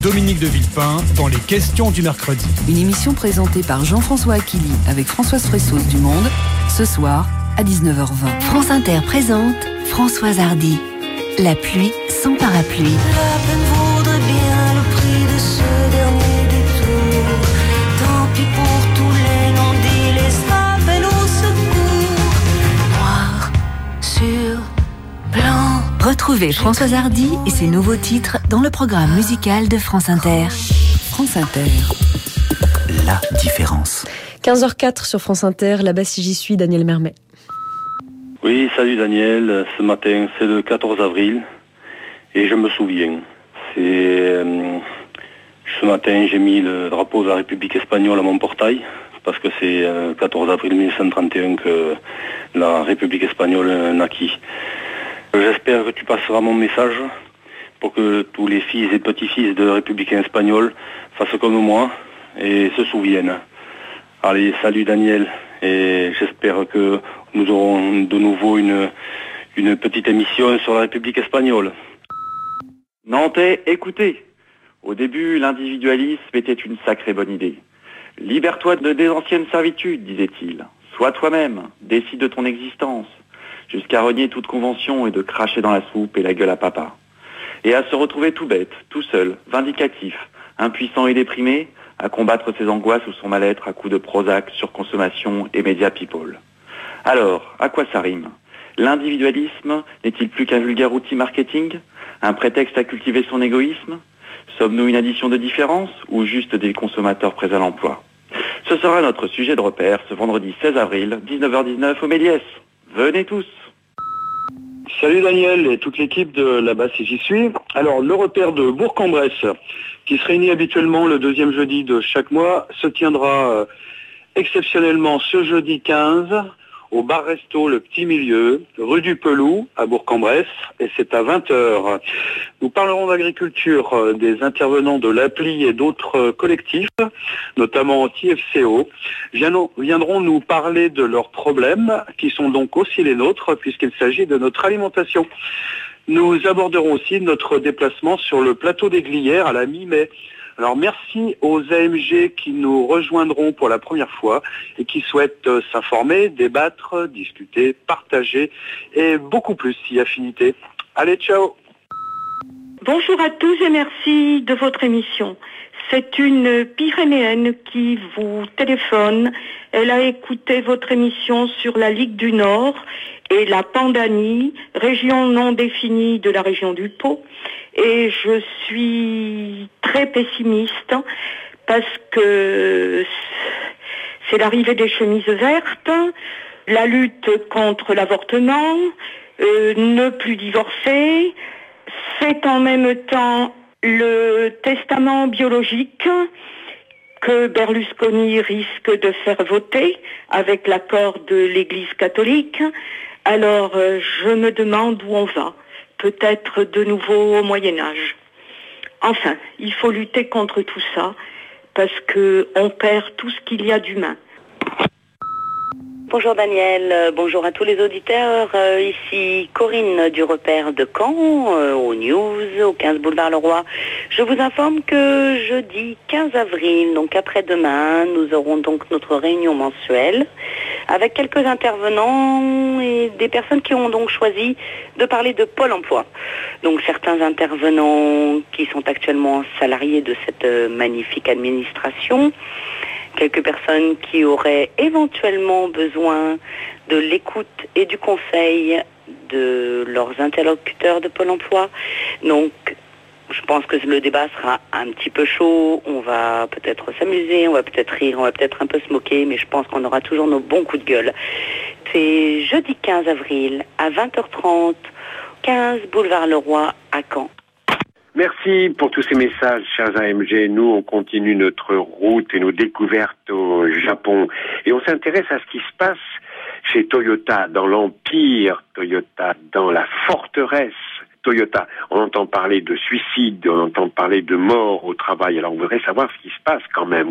Dominique de Villepin dans les questions du mercredi. Une émission présentée par Jean-François Aquili avec Françoise Fressos du Monde, ce soir à 19h20. France Inter présente Françoise Hardy. La pluie sans parapluie. La peine vaudrait bien le prix de ce dernier détour. Tant pis pour tous les non-dits, les appels au secours. Noir sur blanc. Retrouvez Françoise Hardy et ses nouveaux titres dans le programme musical de France Inter. France Inter. La différence. 15h04 sur France Inter, là-bas si j'y suis, Daniel Mermet. Oui, salut Daniel, ce matin c'est le 14 avril et je me souviens, ce matin j'ai mis le drapeau de la République espagnole à mon portail parce que c'est le 14 avril 1931 que la République espagnole naquit. J'espère que tu passeras mon message pour que tous les fils et petits-fils de républicains espagnols fassent comme moi et se souviennent. Allez, salut Daniel, et j'espère que nous aurons de nouveau une petite émission sur la République espagnole. Nantais, écoutez. Au début, l'individualisme était une sacrée bonne idée. Libère-toi des anciennes servitudes, disait-il. Sois toi-même, décide de ton existence. Jusqu'à renier toute convention et de cracher dans la soupe et la gueule à papa. Et à se retrouver tout bête, tout seul, vindicatif, impuissant et déprimé, à combattre ses angoisses ou son mal-être à coups de Prozac, surconsommation et média people. Alors, à quoi ça rime ? L'individualisme n'est-il plus qu'un vulgaire outil marketing ? Un prétexte à cultiver son égoïsme ? Sommes-nous une addition de différence ou juste des consommateurs prêts à l'emploi ? Ce sera notre sujet de repère ce vendredi 16 avril, 19h19 au Méliès. Venez tous. Salut Daniel et toute l'équipe de là-bas si j'y suis. Alors le repère de Bourg-en-Bresse, qui se réunit habituellement le deuxième jeudi de chaque mois, se tiendra exceptionnellement ce jeudi 15 au bar-resto Le Petit Milieu, rue du Pelou à Bourg-en-Bresse, et c'est à 20h. Nous parlerons d'agriculture, des intervenants de l'APLI et d'autres collectifs, notamment anti-FCO, viendront nous parler de leurs problèmes, qui sont donc aussi les nôtres, puisqu'il s'agit de notre alimentation. Nous aborderons aussi notre déplacement sur le plateau des Glières à la mi-mai. Alors merci aux AMG qui nous rejoindront pour la première fois et qui souhaitent s'informer, débattre, discuter, partager et beaucoup plus si affinité. Allez, ciao. Bonjour à tous et merci de votre émission. C'est une Pyrénéenne qui vous téléphone. Elle a écouté votre émission sur la Ligue du Nord et la Pandanie, région non définie de la région du Pau. Et je suis très pessimiste parce que c'est l'arrivée des chemises vertes, la lutte contre l'avortement, ne plus divorcer, c'est en même temps le testament biologique que Berlusconi risque de faire voter avec l'accord de l'Église catholique. Alors je me demande où on va. Peut-être de nouveau au Moyen-Âge. Enfin, il faut lutter contre tout ça parce qu'on perd tout ce qu'il y a d'humain. Bonjour Daniel, bonjour à tous les auditeurs. Ici Corinne du repère de Caen, au News, au 15 boulevard Leroy. Je vous informe que jeudi 15 avril, donc après-demain, nous aurons donc notre réunion mensuelle avec quelques intervenants et des personnes qui ont donc choisi de parler de Pôle emploi. Donc certains intervenants qui sont actuellement salariés de cette magnifique administration, quelques personnes qui auraient éventuellement besoin de l'écoute et du conseil de leurs interlocuteurs de Pôle emploi. Donc, je pense que le débat sera un petit peu chaud. On va peut-être s'amuser, on va peut-être rire, on va peut-être un peu se moquer, mais je pense qu'on aura toujours nos bons coups de gueule. C'est jeudi 15 avril à 20h30, 15 boulevard Leroy à Caen. Merci pour tous ces messages, chers AMG. Nous, on continue notre route et nos découvertes au Japon. Et on s'intéresse à ce qui se passe chez Toyota, dans l'empire Toyota, dans la forteresse Toyota. On entend parler de suicide, on entend parler de mort au travail. Alors on voudrait savoir ce qui se passe quand même.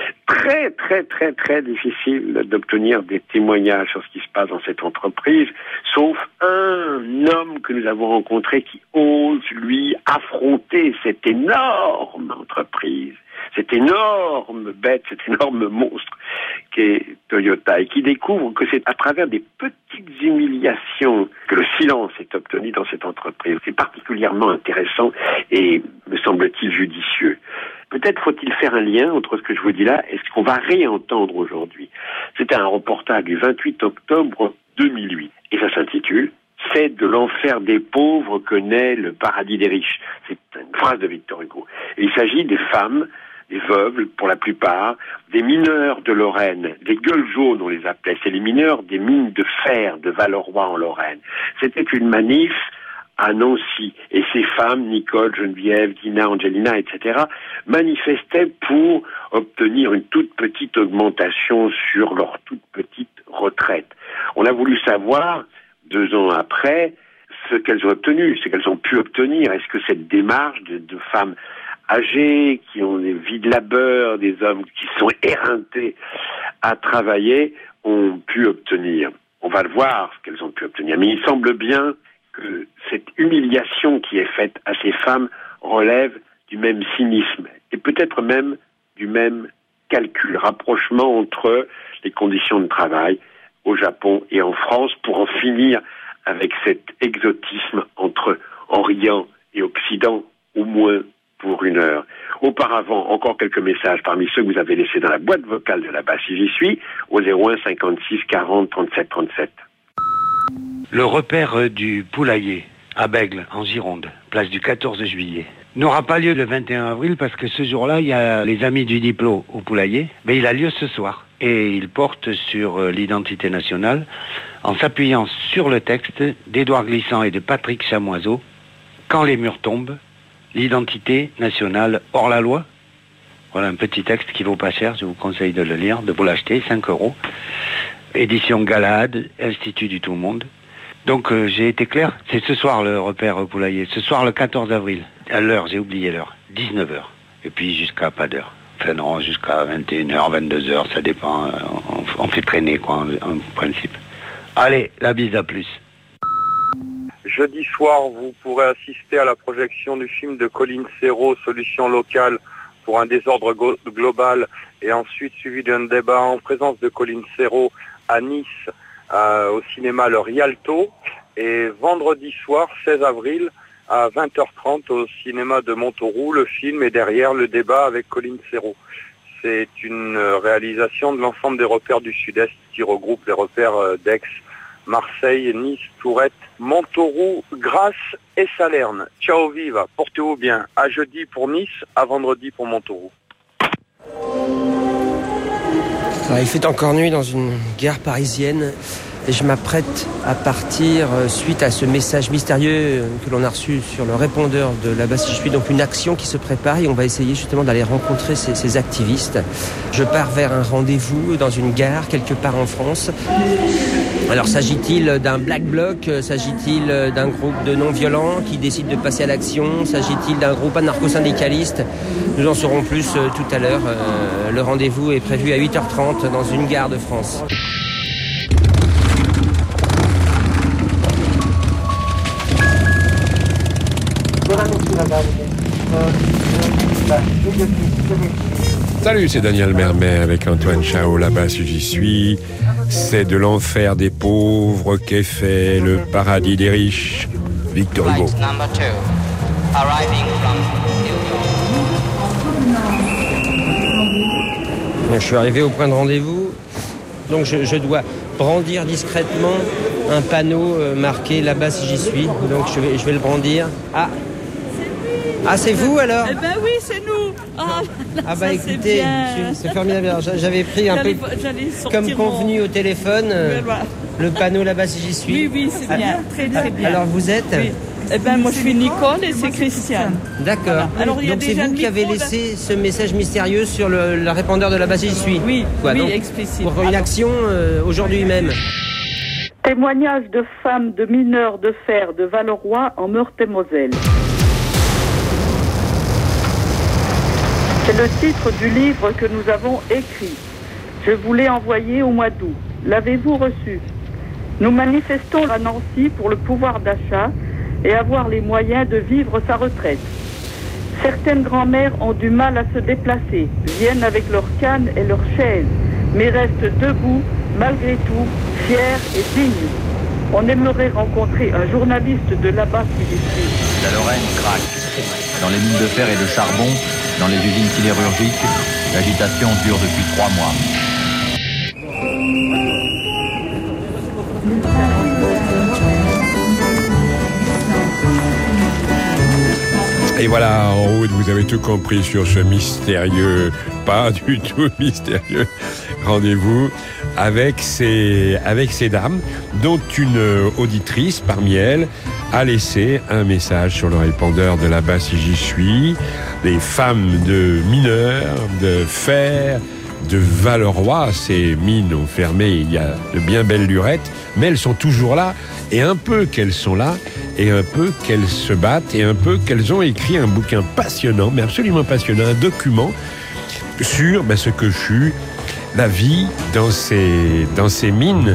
Très, très, très, très difficile d'obtenir des témoignages sur ce qui se passe dans cette entreprise, sauf un homme que nous avons rencontré qui ose, lui, affronter cette énorme entreprise, cette énorme bête, cet énorme monstre qu'est Toyota, et qui découvre que c'est à travers des petites humiliations que le silence est obtenu dans cette entreprise. C'est particulièrement intéressant et, me semble-t-il, judicieux. Peut-être faut-il faire un lien entre ce que je vous dis là et ce qu'on va réentendre aujourd'hui. C'était un reportage du 28 octobre 2008 et ça s'intitule « C'est de l'enfer des pauvres que naît le paradis des riches ». C'est une phrase de Victor Hugo. Et il s'agit des femmes, des veuves pour la plupart, des mineurs de Lorraine, des gueules jaunes on les appelait, c'est les mineurs des mines de fer de Valleroy en Lorraine. C'était une manif à Nancy. Et ces femmes, Nicole, Geneviève, Dina, Angelina, etc., manifestaient pour obtenir une toute petite augmentation sur leur toute petite retraite. On a voulu savoir, 2 ans après, ce qu'elles ont obtenu, ce qu'elles ont pu obtenir. Est-ce que cette démarche de femmes âgées, qui ont des vies de labeur, des hommes qui sont éreintés à travailler, ont pu obtenir? On va le voir, ce qu'elles ont pu obtenir. Mais il semble bien que cette humiliation qui est faite à ces femmes relève du même cynisme et peut-être même du même calcul, rapprochement entre les conditions de travail au Japon et en France pour en finir avec cet exotisme entre Orient et Occident, au moins pour 1 heure. Auparavant, encore quelques messages parmi ceux que vous avez laissés dans la boîte vocale de là-bas, si j'y suis, au 01 56 40 37 37. Le repère du poulailler à Bègle, en Gironde, place du 14 juillet, n'aura pas lieu le 21 avril parce que ce jour-là, il y a les amis du Diplo au poulailler, mais il a lieu ce soir. Et il porte sur l'identité nationale en s'appuyant sur le texte d'Édouard Glissant et de Patrick Chamoiseau, « Quand les murs tombent, l'identité nationale hors la loi ». Voilà un petit texte qui vaut pas cher, je vous conseille de le lire, de vous l'acheter, 5 €. Édition Galahad, Institut du Tout Monde. Donc j'ai été clair, c'est ce soir le repère poulailler, ce soir le 14 avril, à l'heure, j'ai oublié l'heure, 19h, et puis jusqu'à pas d'heure. Enfin non, jusqu'à 21h, 22h, ça dépend, on fait traîner quoi en principe. Allez, la bise, à plus. Jeudi soir, vous pourrez assister à la projection du film de Colin Serrault, Solution locale pour un désordre global, et ensuite suivi d'un débat en présence de Colin Serrault à Nice, au cinéma Le Rialto, et vendredi soir, 16 avril, à 20h30 au cinéma de Montauroux, le film est derrière le débat avec Colin Serrault. C'est une réalisation de l'ensemble des repères du Sud-Est qui regroupe les repères d'Aix, Marseille, Nice, Tourette, Montauroux, Grasse et Salerne. Ciao viva, portez-vous bien. À jeudi pour Nice, à vendredi pour Montauroux. Alors, il fait encore nuit dans une gare parisienne et je m'apprête à partir suite à ce message mystérieux que l'on a reçu sur le répondeur de là-bas si je suis. Donc une action qui se prépare et on va essayer justement d'aller rencontrer ces activistes. Je pars vers un rendez-vous dans une gare quelque part en France. Alors s'agit-il d'un Black Bloc? S'agit-il d'un groupe de non-violents qui décide de passer à l'action? S'agit-il d'un groupe anarcho-syndicaliste? Nous en saurons plus tout à l'heure. Le rendez-vous est prévu à 8h30 dans une gare de France. Salut, c'est Daniel Mermet avec Antoine Chao, là-bas si j'y suis. C'est de l'enfer des pauvres qu'est fait le paradis des riches. Victor Hugo. Je suis arrivé au point de rendez-vous, donc je dois brandir discrètement un panneau marqué là-bas si j'y suis. Donc je vais le brandir. Ah, c'est vous alors? Eh ben oui, c'est nous. Ah bah écoutez, c'est formidable. Alors, j'avais pris un peu comme convenu au téléphone le panneau là-bas si j'y suis. Oui, c'est bien, très bien. Alors vous êtes? Oui. Eh ben moi je suis Nicole et c'est Christiane. D'accord. Voilà. Alors, donc c'est vous qui avez laissé ce message mystérieux sur le répondeur de là-bas si j'y suis. Oui, donc, explicite. Pour une action aujourd'hui même. Témoignage de femmes de mineurs de fer de Valleroy en Meurthe-et-Moselle. C'est le titre du livre que nous avons écrit. Je vous l'ai envoyé au mois d'août. L'avez-vous reçu? Nous manifestons à Nancy pour le pouvoir d'achat et avoir les moyens de vivre sa retraite. Certaines grand-mères ont du mal à se déplacer, viennent avec leurs cannes et leurs chaises, mais restent debout, malgré tout, fiers et dignes. On aimerait rencontrer un journaliste de là-bas qui décrit. La Lorraine craque. Dans les mines de fer et de charbon, dans les usines sidérurgiques, l'agitation dure depuis 3 mois. Et voilà, en route, vous avez tout compris sur ce mystérieux, pas du tout mystérieux, rendez-vous avec ces dames, dont une auditrice parmi elles a laissé un message sur le répondeur de là-bas si j'y suis. Des femmes de mineurs, de fer, de Valeroy, ces mines ont fermé il y a de bien belles lurettes, mais elles sont toujours là, et un peu qu'elles sont là, et un peu qu'elles se battent, et un peu qu'elles ont écrit un bouquin passionnant, mais absolument passionnant, un document sur ce que fut la vie dans ces mines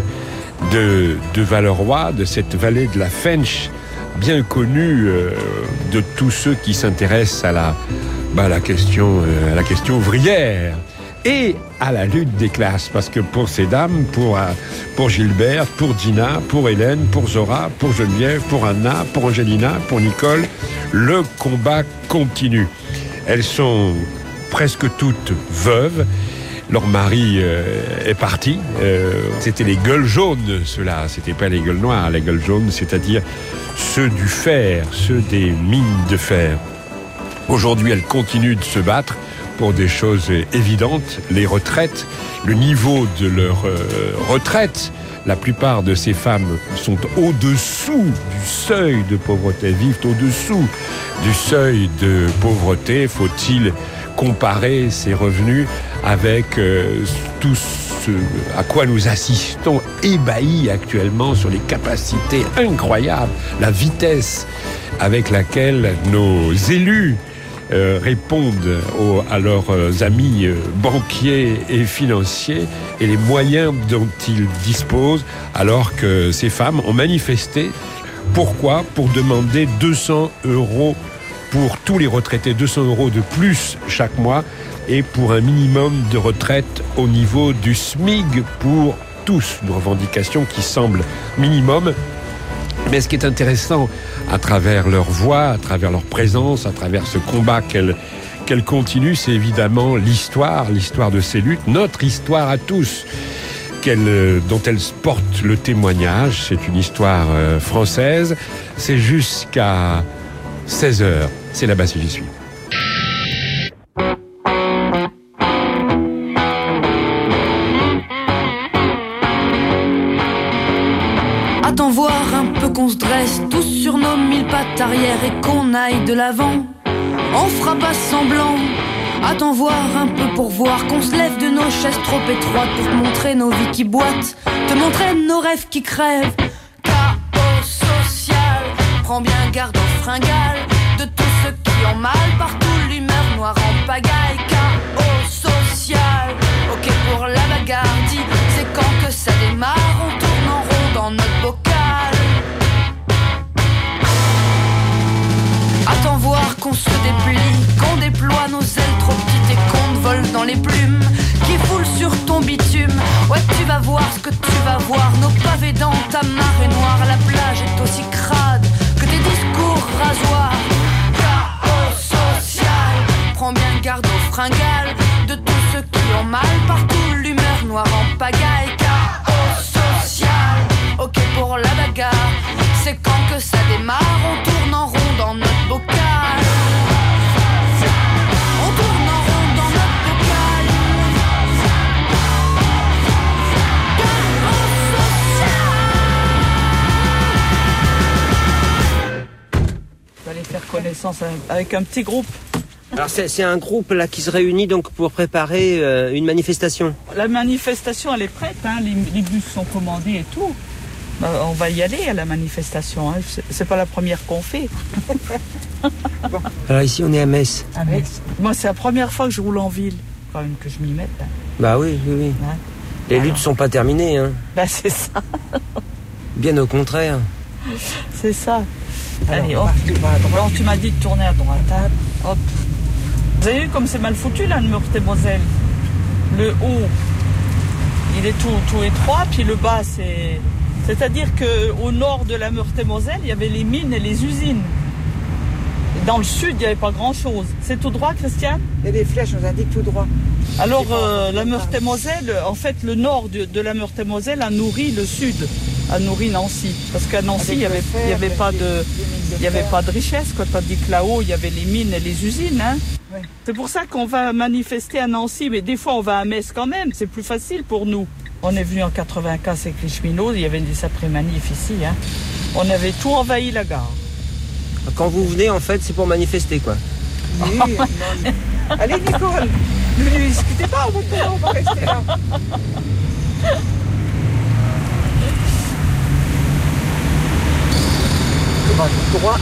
de Valeroy, de cette vallée de la Fensch, bien connue de tous ceux qui s'intéressent à la question ouvrière. Et à la lutte des classes, parce que pour ces dames, pour Gilbert, pour Dina, pour Hélène, pour Zora, pour Geneviève, pour Anna, pour Angelina, pour Nicole, le combat continue. Elles sont presque toutes veuves. Leur mari est parti. C'était les gueules jaunes, ceux-là. C'était pas les gueules noires. Les gueules jaunes, c'est-à-dire ceux du fer, ceux des mines de fer. Aujourd'hui, elles continuent de se battre pour des choses évidentes, les retraites, le niveau de leur retraite. La plupart de ces femmes sont au-dessous du seuil de pauvreté, vivent au-dessous du seuil de pauvreté. Faut-il comparer ces revenus avec tout ce à quoi nous assistons ébahis actuellement sur les capacités incroyables, la vitesse avec laquelle nos élus répondent à leurs amis banquiers et financiers et les moyens dont ils disposent, alors que ces femmes ont manifesté. Pourquoi? Pour demander 200 € pour tous les retraités, 200 € de plus chaque mois, et pour un minimum de retraite au niveau du SMIG pour tous. Une revendication qui semble minimum. Mais ce qui est intéressant à travers leur voix, à travers leur présence, à travers ce combat qu'elles continuent, c'est évidemment l'histoire de ces luttes, notre histoire à tous, dont elles portent le témoignage. C'est une histoire française. C'est jusqu'à 16h. C'est là-bas si j'y suis. Attends voir un peu qu'on se dresse tous sur nos 1000 pattes arrière et qu'on aille de l'avant. On fera pas semblant. Attends voir un peu pour voir qu'on se lève de nos chaises trop étroites pour te montrer nos vies qui boitent, te montrer nos rêves qui crèvent. Chaos social, prends bien garde aux fringales de tous ceux qui ont mal partout, l'humeur noire en pagaille. Chaos social, ok pour la bagarre, dis c'est quand que ça démarre, on tourne en rond dans notre bocal. Attends voir qu'on se déplie, qu'on déploie nos ailes trop petites et qu'on vole dans les plumes qui foulent sur ton bitume. Ouais, tu vas voir ce que tu vas voir, nos pavés dans ta marée noire. La plage est aussi crade que tes discours rasoirs. Chaos social, prends bien garde aux fringales de tous ceux qui ont mal partout, l'humeur noire en pagaille. Chaos social, ok pour la bagarre, c'est quand que ça démarre, on tourne en rond dans notre bocal. On tourne en rond dans notre bocal. Vous allez faire connaissance avec un petit groupe. Alors c'est un groupe là qui se réunit donc pour préparer une manifestation. La manifestation elle est prête, hein, les bus sont commandés et tout. On va y aller à la manifestation. Hein. C'est pas la première qu'on fait. Bon. Alors ici, on est à Metz. À Metz. Moi, c'est la première fois que je roule en ville. Quand même que je m'y mette. Hein. Bah oui. Ouais. Les luttes sont pas terminées. Hein. Bah c'est ça. Bien au contraire. C'est ça. Allez, hop. Alors tu m'as dit de tourner à droite. Hein. Hop. Vous avez vu comme c'est mal foutu là, le Meurthe-et-Moselle. Le haut, il est tout étroit, puis le bas, c'est-à-dire qu'au nord de la Meurthe-et-Moselle, il y avait les mines et les usines. Et dans le sud, il n'y avait pas grand-chose. C'est tout droit, Christiane ? Il y a des flèches, on nous indique tout droit. Alors, la Meurthe-et-Moselle, en fait, le nord de la Meurthe-et-Moselle a nourri le sud, a nourri Nancy. Parce qu'à Nancy, il n'y avait pas de richesse, quoi. Tandis que là-haut, il y avait les mines et les usines, hein. Oui. C'est pour ça qu'on va manifester à Nancy, mais des fois on va à Metz quand même, c'est plus facile pour nous. On est venu en 95 avec les cheminots, il y avait des après-manifs ici, hein. On avait tout envahi la gare. Quand vous venez, en fait, c'est pour manifester, quoi. Oui, non. Allez, Nicole, ne discutez pas, on va rester là. Tout droit.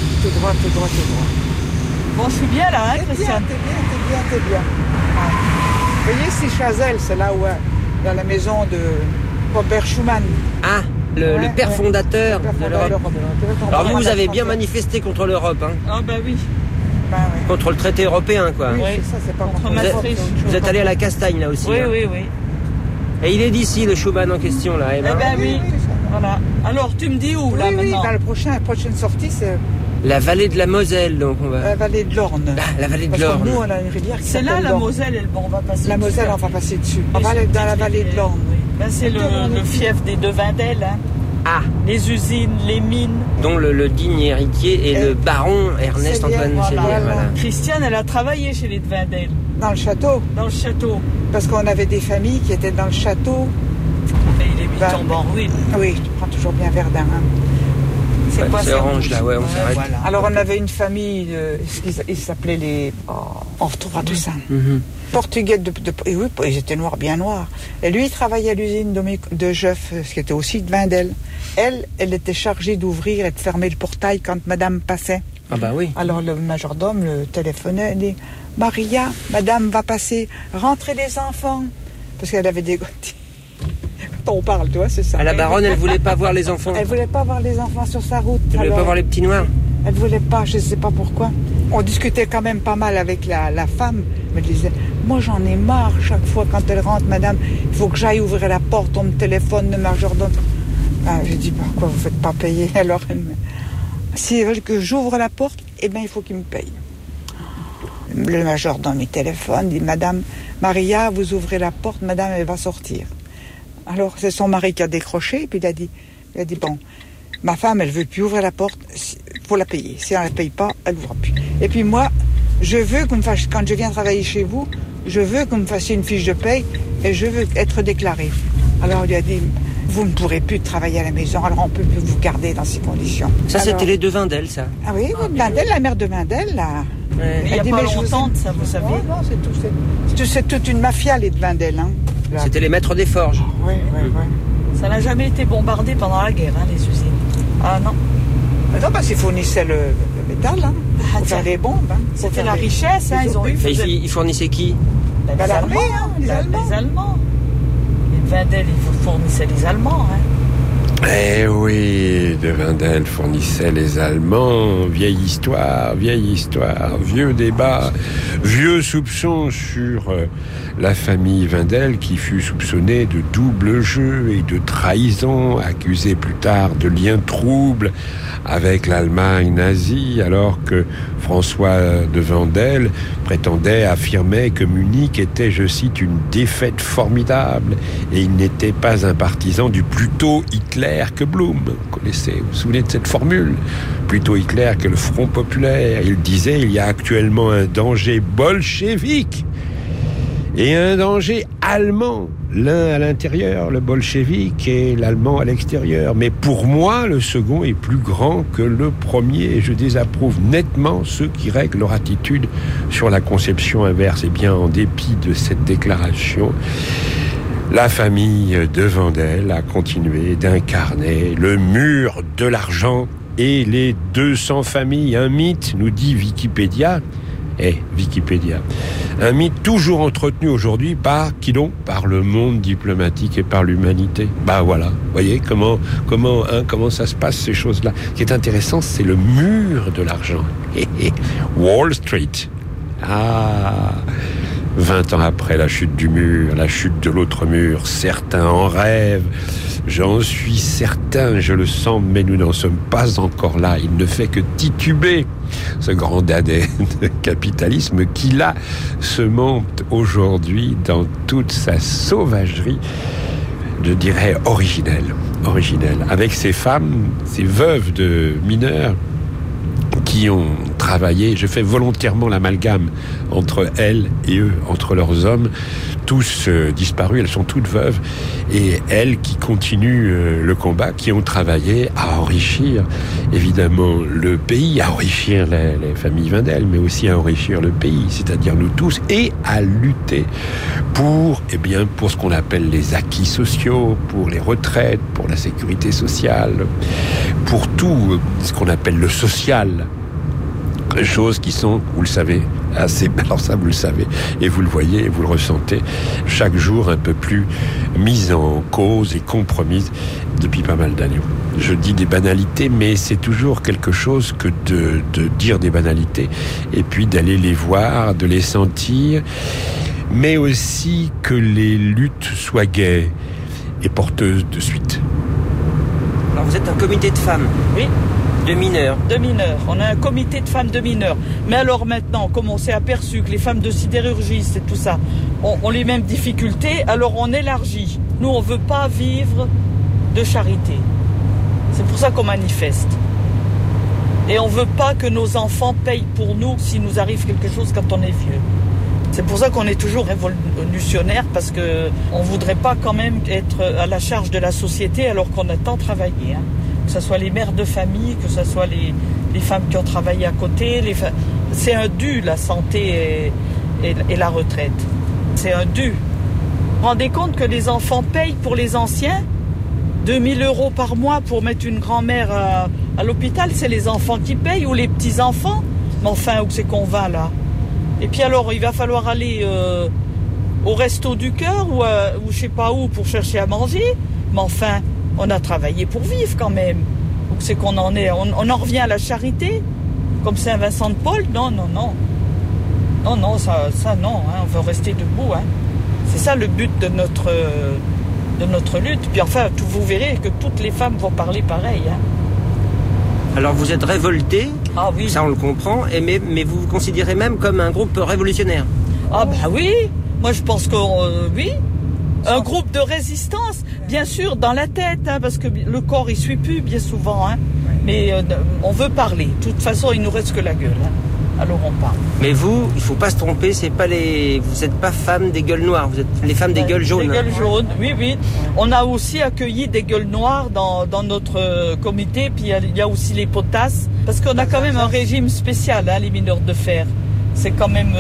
Bon, je suis bien là, hein, Christiane. T'es bien. Ah. Vous voyez, c'est Chazelle, c'est là où, dans la maison de Robert Schuman. Ah, le père fondateur de l'Europe. Alors vous avez bien manifesté contre l'Europe, hein. Ah bah oui. Contre le traité européen, quoi. Oui, c'est ça, c'est pas contre Maastricht. Vous êtes allé à la Castagne, là aussi. Oui, hein. oui. Et il est d'ici, le Schuman en question, là. Eh ben oui. Voilà. Alors, tu me dis où, là, maintenant ? Oui, la prochaine sortie, c'est... La vallée de la Moselle, donc on va... La vallée de l'Orne. La vallée de l'Orne. Parce que nous, on a une rivière qui s'appelle C'est là, la l'Orne. Moselle, on va passer La Moselle, on va passer dessus. On va aller dans la vallée de l'Orne. Ben, c'est le fief des Devindel, hein. Ah. Les usines, les mines. Dont le digne héritier est le baron Ernest Antoine Chélière. Voilà. Christiane, elle a travaillé chez les Devindel. Dans le château. Parce qu'on avait des familles qui étaient dans le château. Et il est mis tombé en ruine. Oui, je prends toujours bien Verdun. Hein. C'est quoi, c'est orange là, on s'arrête. Voilà. Alors on avait une famille, ils s'appelaient les... on retrouvera tout ça. Portugais, et oui, ils étaient noirs, bien noirs. Et lui, il travaillait à l'usine de Jeuf, ce qui était aussi de Vindel. Elle était chargée d'ouvrir et de fermer le portail quand madame passait. Ah bah oui. Alors le majordome le téléphonait, il dit « Maria, madame va passer, rentrez les enfants ». Parce qu'elle avait des... Quand on parle, tu vois, c'est ça. À la baronne, elle voulait pas voir les enfants. Elle voulait pas voir les enfants sur sa route. Elle voulait pas voir les petits noirs. Elle voulait pas, je sais pas pourquoi. On discutait quand même pas mal avec la femme. Elle me disait, moi j'en ai marre chaque fois quand elle rentre, madame, il faut que j'aille ouvrir la porte, on me téléphone, le majordome. Ah, j'ai dit, pourquoi vous faites pas payer? Alors, s'ils veulent que j'ouvre la porte, eh bien il faut qu'ils me payent. Le majordome, il téléphone, dit, madame Maria, vous ouvrez la porte, madame, elle va sortir. Alors, c'est son mari qui a décroché, puis il a dit, bon, ma femme, elle veut plus ouvrir la porte, faut la payer. Si elle ne la paye pas, elle n'ouvre plus. Et puis moi, je veux qu'on me fasse, quand je viens travailler chez vous, je veux qu'on me fasse une fiche de paye et je veux être déclaré. Alors, il lui a dit, vous ne pourrez plus travailler à la maison, alors on ne peut plus vous garder dans ces conditions. Ça, alors, c'était les Devindel, ça. Ah oui, Vindel, la mère de Vindel, là. Ouais. Il n'y a pas longtemps, ça, vous savez. Non, c'est toute une mafia, les Devindel, hein. C'était les maîtres des forges. Oui. Ça n'a jamais été bombardé pendant la guerre, hein, les usines. Ah non. Mais non, parce qu'ils fournissaient le métal, hein, pour faire des bombes. Hein, c'était la richesse, hein, ils ont eu. Ils fournissaient qui? L'armée, hein, les Allemands. Les Devindel, ils fournissaient les Allemands, hein. Eh oui, Devindel fournissait les Allemands. Vieille histoire, vieux débat, vieux soupçon sur la famille Vindel qui fut soupçonnée de double jeu et de trahison, accusée plus tard de liens troubles avec l'Allemagne nazie, alors que François de Vindel affirmait que Munich était, je cite, une défaite formidable et il n'était pas un partisan du plutôt Hitler que Blum. Vous connaissez, vous vous souvenez de cette formule? Plutôt Hitler que le Front populaire. Il disait, il y a actuellement un danger bolchevique et un danger allemand, l'un à l'intérieur, le bolchevique, et l'allemand à l'extérieur. Mais pour moi, le second est plus grand que le premier, et je désapprouve nettement ceux qui règlent leur attitude sur la conception inverse. Et bien, en dépit de cette déclaration, La famille de Vandel a continué d'incarner le mur de l'argent et les 200 familles. Un mythe, nous dit Wikipédia. Wikipédia. Un mythe toujours entretenu aujourd'hui par qui donc ? Par le monde diplomatique et par l'humanité. Voilà. Vous voyez comment ça se passe, ces choses-là. Ce qui est intéressant, c'est le mur de l'argent. Wall Street. 20 ans après la chute du mur, la chute de l'autre mur, certains en rêvent. J'en suis certain, je le sens, mais nous n'en sommes pas encore là. Il ne fait que tituber, ce grand dadais de capitalisme qui, là, se monte aujourd'hui dans toute sa sauvagerie, je dirais originelle, avec ces femmes, ces veuves de mineurs, qui ont travaillé, je fais volontairement l'amalgame entre elles et eux, entre leurs hommes, tous disparus, elles sont toutes veuves, et elles qui continuent le combat, qui ont travaillé à enrichir évidemment le pays, à enrichir les familles Vandel, mais aussi à enrichir le pays, c'est-à-dire nous tous, et à lutter pour ce qu'on appelle les acquis sociaux, pour les retraites, pour la sécurité sociale, pour tout ce qu'on appelle le social. Choses qui sont, vous le savez, alors ça vous le savez, et vous le voyez, et vous le ressentez, chaque jour un peu plus mises en cause et compromises depuis pas mal d'années. Je dis des banalités, mais c'est toujours quelque chose que de dire des banalités, et puis d'aller les voir, de les sentir, mais aussi que les luttes soient gaies et porteuses de suite. Alors vous êtes un comité de femmes. Oui. De mineurs. On a un comité de femmes de mineurs. Mais alors maintenant, comme on s'est aperçu que les femmes de sidérurgistes et tout ça ont les mêmes difficultés, alors on élargit. Nous, on ne veut pas vivre de charité. C'est pour ça qu'on manifeste. Et on ne veut pas que nos enfants payent pour nous s'il nous arrive quelque chose quand on est vieux. C'est pour ça qu'on est toujours révolutionnaire, parce qu'on ne voudrait pas quand même être à la charge de la société alors qu'on a tant travaillé. Que ce soit les mères de famille, que ce soit les femmes qui ont travaillé à côté. C'est un dû, la santé et la retraite. C'est un dû. Vous vous rendez compte que les enfants payent pour les anciens 2 000 € par mois pour mettre une grand-mère à l'hôpital, c'est les enfants qui payent ou les petits-enfants. Mais enfin, où c'est qu'on va là ? Et puis alors, il va falloir aller au Resto du Cœur ou je sais pas où pour chercher à manger. Mais enfin, on a travaillé pour vivre quand même. Où c'est qu'on en est ? On en revient à la charité, comme Saint-Vincent de Paul ? Non, ça non, on veut rester debout. C'est ça le but de notre lutte. Puis enfin, vous verrez que toutes les femmes vont parler pareil. Alors vous êtes révoltés, oui. Ça on le comprend, mais vous vous considérez même comme un groupe révolutionnaire. Oui, moi je pense que oui. Un groupe de résistance, bien sûr, dans la tête, parce que le corps, il suit plus bien souvent. Mais on veut parler. De toute façon, il nous reste que la gueule. Alors on parle. Mais vous, il faut pas se tromper, vous n'êtes pas femmes des gueules noires, vous êtes les femmes des gueules jaunes. Des gueules jaunes, oui. On a aussi accueilli des gueules noires dans notre comité, puis il y a aussi les potasses, parce qu'on a quand même un régime spécial, les mineurs de fer. C'est quand même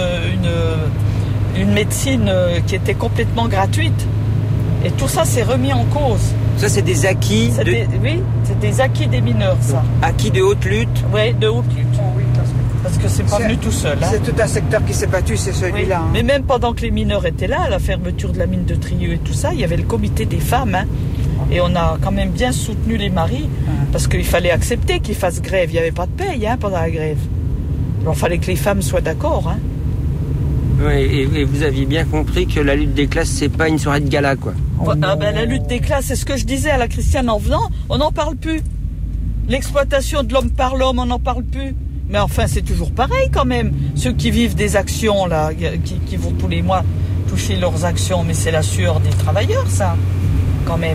une médecine qui était complètement gratuite. Et tout ça s'est remis en cause. Ça, c'est des acquis Oui, c'est des acquis des mineurs, ça. Acquis de haute lutte ? Oui, de haute lutte. Parce que c'est pas venu tout seul. C'est tout un secteur qui s'est battu, c'est celui-là. Oui. Mais même pendant que les mineurs étaient là, à la fermeture de la mine de Trieux et tout ça, il y avait le comité des femmes. Et on a quand même bien soutenu les maris, parce qu'il fallait accepter qu'ils fassent grève. Il n'y avait pas de paye pendant la grève. Alors il fallait que les femmes soient d'accord. Oui, et vous aviez bien compris que la lutte des classes, c'est pas une soirée de gala, quoi. La lutte des classes, c'est ce que je disais à la Christiane en venant, on n'en parle plus. L'exploitation de l'homme par l'homme, on n'en parle plus. Mais enfin, c'est toujours pareil quand même. Ceux qui vivent des actions, là, qui vont tous les mois toucher leurs actions, mais c'est la sueur des travailleurs, ça, quand même.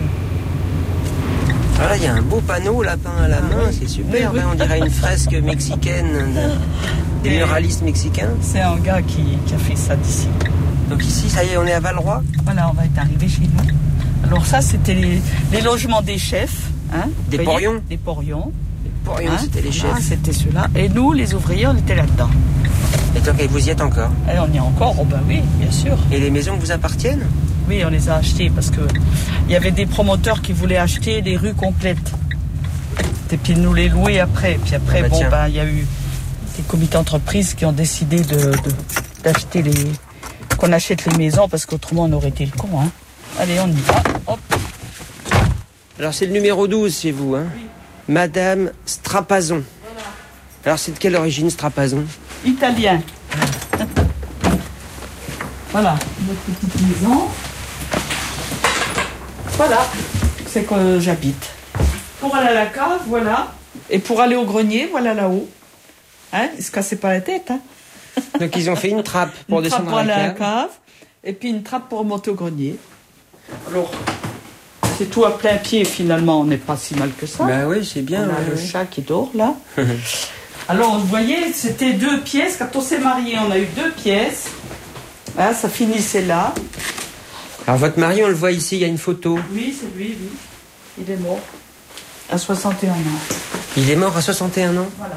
Voilà, il y a un beau panneau lapin à la main, c'est super. Oui. On dirait une fresque mexicaine, des muralistes mexicains. C'est un gars qui a fait ça d'ici. Donc ici, ça y est, on est à Valroy. Voilà, on va être arrivé chez nous. Alors ça, c'était les logements des chefs. Des porions. Des porions. Les porions, c'était les chefs. C'était ceux-là. Et nous, les ouvriers, on était là-dedans. Et donc, vous y êtes encore ? Et on y est encore, oui, bien sûr. Et les maisons vous appartiennent ? Oui, on les a achetés parce que il y avait des promoteurs qui voulaient acheter des rues complètes. Et puis nous les louer après. Puis après, il y a eu des comités d'entreprise qui ont décidé d'acheter qu'on achète les maisons parce qu'autrement on aurait été le con. Hein. Allez, on y va. Hop. Alors c'est le numéro 12 chez vous, hein. Oui. Madame Strapazon. Voilà. Alors c'est de quelle origine Strapazon? Italien. Voilà, notre petite maison. Voilà, c'est que j'habite. Pour aller à la cave, voilà. Et pour aller au grenier, voilà là-haut. Hein, ils se cassaient pas la tête, hein. Donc ils ont fait une trappe pour descendre à la cave. Et puis une trappe pour monter au grenier. Alors, c'est tout à plein pied finalement, on n'est pas si mal que ça. Bah oui, c'est bien. On a le chat qui dort là. Alors, vous voyez, c'était 2 pièces. Quand on s'est mariés, on a eu 2 pièces. Hein, ça finissait là. Alors votre mari, on le voit ici, il y a une photo. Oui, c'est lui, oui. Il est mort à 61 ans. Il est mort à 61 ans? Voilà.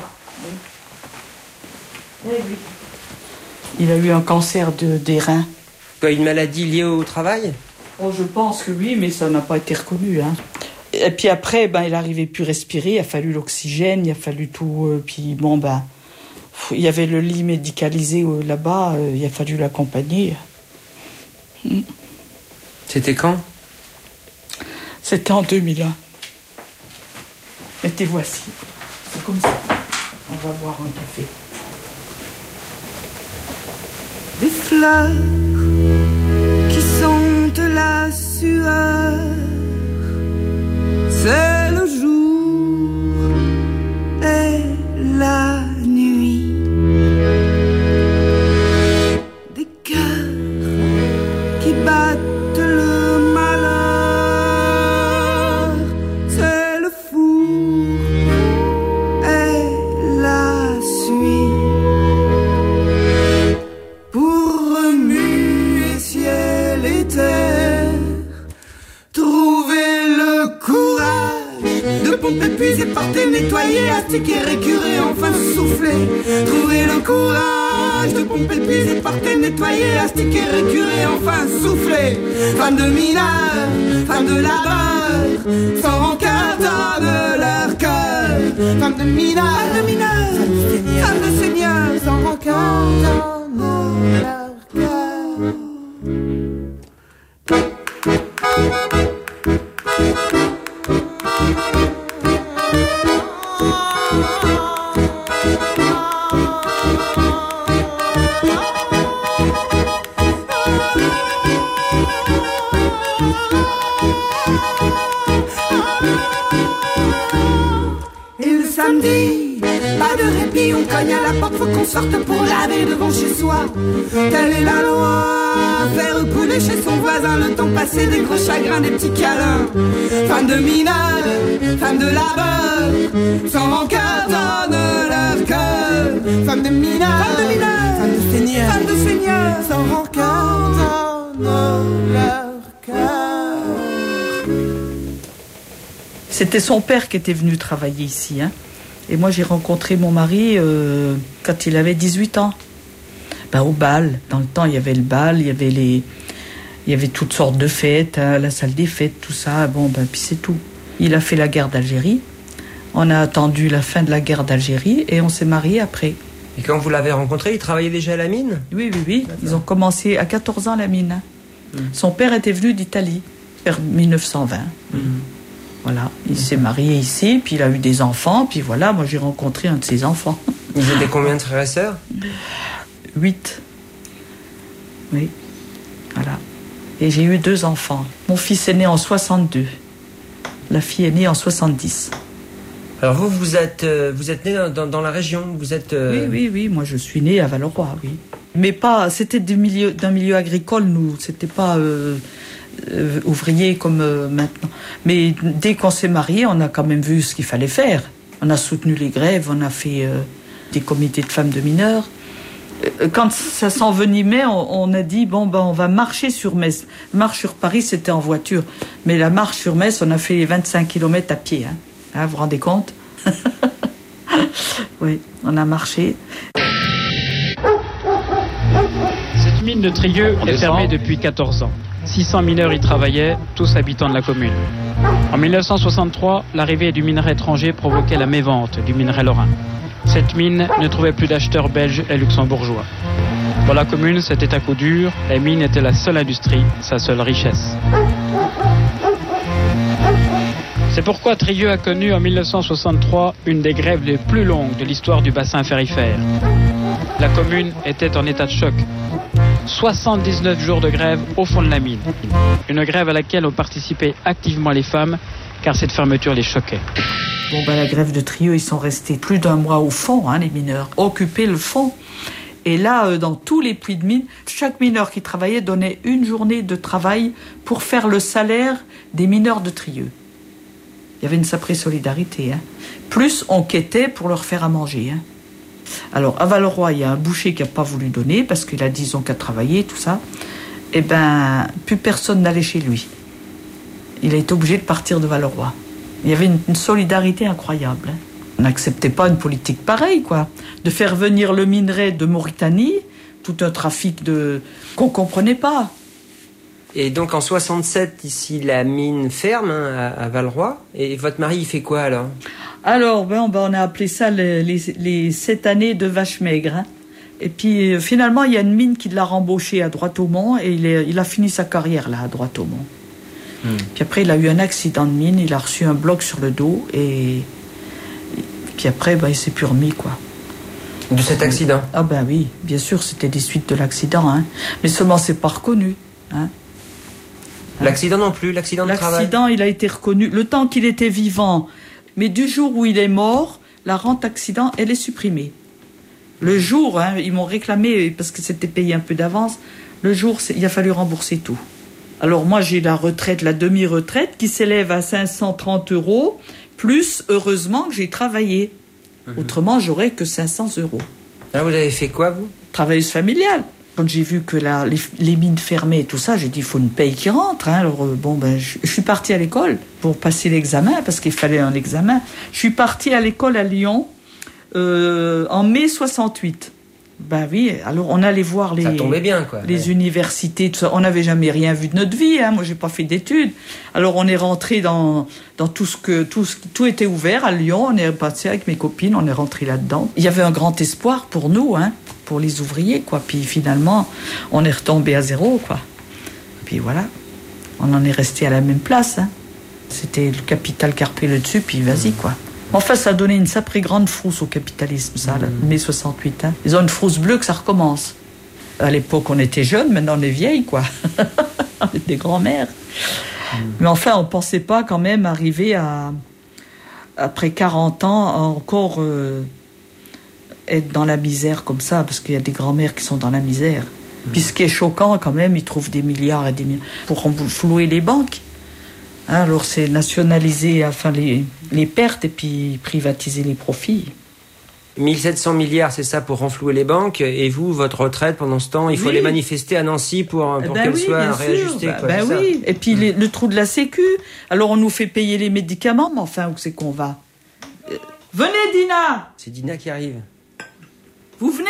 Oui. Eh oui. Il a eu un cancer des reins. Quoi, une maladie liée au travail? Oh, je pense que oui, mais ça n'a pas été reconnu. Hein. Et puis après, il n'arrivait plus à respirer, il a fallu l'oxygène, il a fallu tout. Puis bon, il y avait le lit médicalisé là-bas, il a fallu l'accompagner. C'était quand? C'était en 2001. Et te voici. C'est comme ça. On va boire un café. Des fleurs qui sentent la sueur, c'est le jour et la nuit. Des cœurs qui battent le malheur, c'est le fou et la suie. Pour remuer ciel et terre, trouver le courage de pomper, puiser, porter, nettoyer, astiquer, récurer, enfin souffler. Trouver le courage de pomper, puiser, porter, nettoyer, astiquer, récurer, enfin souffler. Femmes de mineurs, femmes de labeur, sans rancœur donnent leur cœur. Femmes de mineurs, femmes de seigneurs, sans rancœur donnent leur cœur. Et le samedi, pas de répit, on cogne à la porte, faut qu'on sorte pour laver devant chez soi. Telle est la loi, faire couler chez son voisin le temps passé, des gros chagrins, des petits câlins. Femme de mineur, femme de labeur, sans rancœur donnent leur cœur. Femme de mineur, femme de seigneur, femme de seigneur, sans rancœur donnent leur cœur. C'était son père qui était venu travailler ici. Hein. Et moi, j'ai rencontré mon mari quand il avait 18 ans. Au bal. Dans le temps, il y avait le bal, il y avait toutes sortes de fêtes, hein, la salle des fêtes, tout ça. Puis c'est tout. Il a fait la guerre d'Algérie. On a attendu la fin de la guerre d'Algérie et on s'est mariés après. Et quand vous l'avez rencontré, il travaillait déjà à la mine? Oui. Ils ont commencé à 14 ans la mine. Hein. Son père était venu d'Italie, vers 1920. Voilà, il s'est marié ici, puis il a eu des enfants, puis voilà, moi j'ai rencontré un de ses enfants. Ils étaient combien de frères et sœurs? 8. Oui, voilà. Et j'ai eu 2 enfants. Mon fils est né en 62. La fille est née en 70. Alors vous êtes né dans la région, vous êtes... Oui, moi je suis née à Valleroy, oui. Mais pas, c'était d'un milieu agricole, nous, c'était pas... ouvriers comme maintenant. Mais dès qu'on s'est mariés, on a quand même vu ce qu'il fallait faire. On a soutenu les grèves, on a fait des comités de femmes de mineurs. Quand ça s'envenimait, on a dit, on va marcher sur Metz. Marche sur Paris, c'était en voiture. Mais la marche sur Metz, on a fait les 25 km à pied. Hein, vous vous rendez compte? Oui, on a marché. Cette mine de Trieux est fermée depuis 14 ans. 600 mineurs y travaillaient, tous habitants de la commune. En 1963, l'arrivée du minerai étranger provoquait la mévente du minerai lorrain. Cette mine ne trouvait plus d'acheteurs belges et luxembourgeois. Pour la commune, c'était un coup dur. La mine était la seule industrie, sa seule richesse. C'est pourquoi Trieux a connu en 1963 une des grèves les plus longues de l'histoire du bassin ferrifère. La commune était en état de choc. 79 jours de grève au fond de la mine. Une grève à laquelle ont participé activement les femmes, car cette fermeture les choquait. La grève de Trieux, ils sont restés plus d'1 mois au fond, les mineurs, occuper le fond. Et là, dans tous les puits de mine, chaque mineur qui travaillait donnait une journée de travail pour faire le salaire des mineurs de Trieux. Il y avait une sacrée solidarité. Plus on quêtait pour leur faire à manger. Alors, à Valleroy, il y a un boucher qui n'a pas voulu donner parce qu'il a dit ils ont qu'à travailler, tout ça. Eh bien, plus personne n'allait chez lui. Il a été obligé de partir de Valleroy. Il y avait une solidarité incroyable. On n'acceptait pas une politique pareille, quoi. De faire venir le minerai de Mauritanie, tout un trafic qu'on ne comprenait pas. Et donc en 67, ici, la mine ferme à Valleroy. Et votre mari, il fait quoi alors ? Alors, on a appelé ça les 7 années de vache maigre. Et puis finalement, il y a une mine qui l'a rembauché à Droite-Aumont et il a fini sa carrière là, à Droite-Aumont. Puis après, il a eu un accident de mine, il a reçu un bloc sur le dos et puis après, il s'est plus remis, quoi. De cet accident ? Ah oui, bien sûr, c'était des suites de l'accident, mais seulement c'est pas reconnu. L'accident non plus, l'accident de travail ? L'accident, il a été reconnu le temps qu'il était vivant, mais du jour où il est mort, la rente accident, elle est supprimée. Le jour, ils m'ont réclamé, parce que c'était payé un peu d'avance, le jour, il a fallu rembourser tout. Alors moi, j'ai la retraite, la demi-retraite, qui s'élève à 530 €, plus, heureusement, que j'ai travaillé. Autrement, j'aurais que 500 €. Ah, vous avez fait quoi, vous ? Travailleuse familiale. Quand j'ai vu que les mines fermaient et tout ça, j'ai dit, il faut une paye qui rentre. Alors, je suis partie à l'école pour passer l'examen, parce qu'il fallait un examen. Je suis partie à l'école à Lyon en mai 68. Oui, alors on allait voir ça tombait bien, quoi. Les universités, tout ça. On n'avait jamais rien vu de notre vie, moi j'ai pas fait d'études. Alors on est rentré dans tout était ouvert à Lyon, on est passé avec mes copines, on est rentré là-dedans. Il y avait un grand espoir pour nous, pour les ouvriers, quoi. Puis finalement, on est retombé à zéro, quoi. Puis voilà, on en est resté à la même place. C'était le capital qui a repris le dessus, puis vas-y, quoi. Enfin, ça a donné une sacrée grande frousse au capitalisme, ça, mai 68. Ils ont une frousse bleue que ça recommence. À l'époque, on était jeunes, maintenant on est vieilles, quoi. On est des grands-mères. Mais enfin, on ne pensait pas quand même arriver après 40 ans, encore être dans la misère comme ça, parce qu'il y a des grands-mères qui sont dans la misère. Puis ce qui est choquant, quand même, ils trouvent des milliards et des milliards pour renflouer les banques. Alors c'est nationaliser les pertes et puis privatiser les profits. 1700 milliards, c'est ça, pour renflouer les banques. Et vous, votre retraite, pendant ce temps, il faut aller manifester à Nancy pour qu'elle soit réajustée. Oui, et puis le trou de la Sécu. Alors on nous fait payer les médicaments, mais enfin, où c'est qu'on va ? Venez, Dina ! C'est Dina qui arrive. Vous venez ?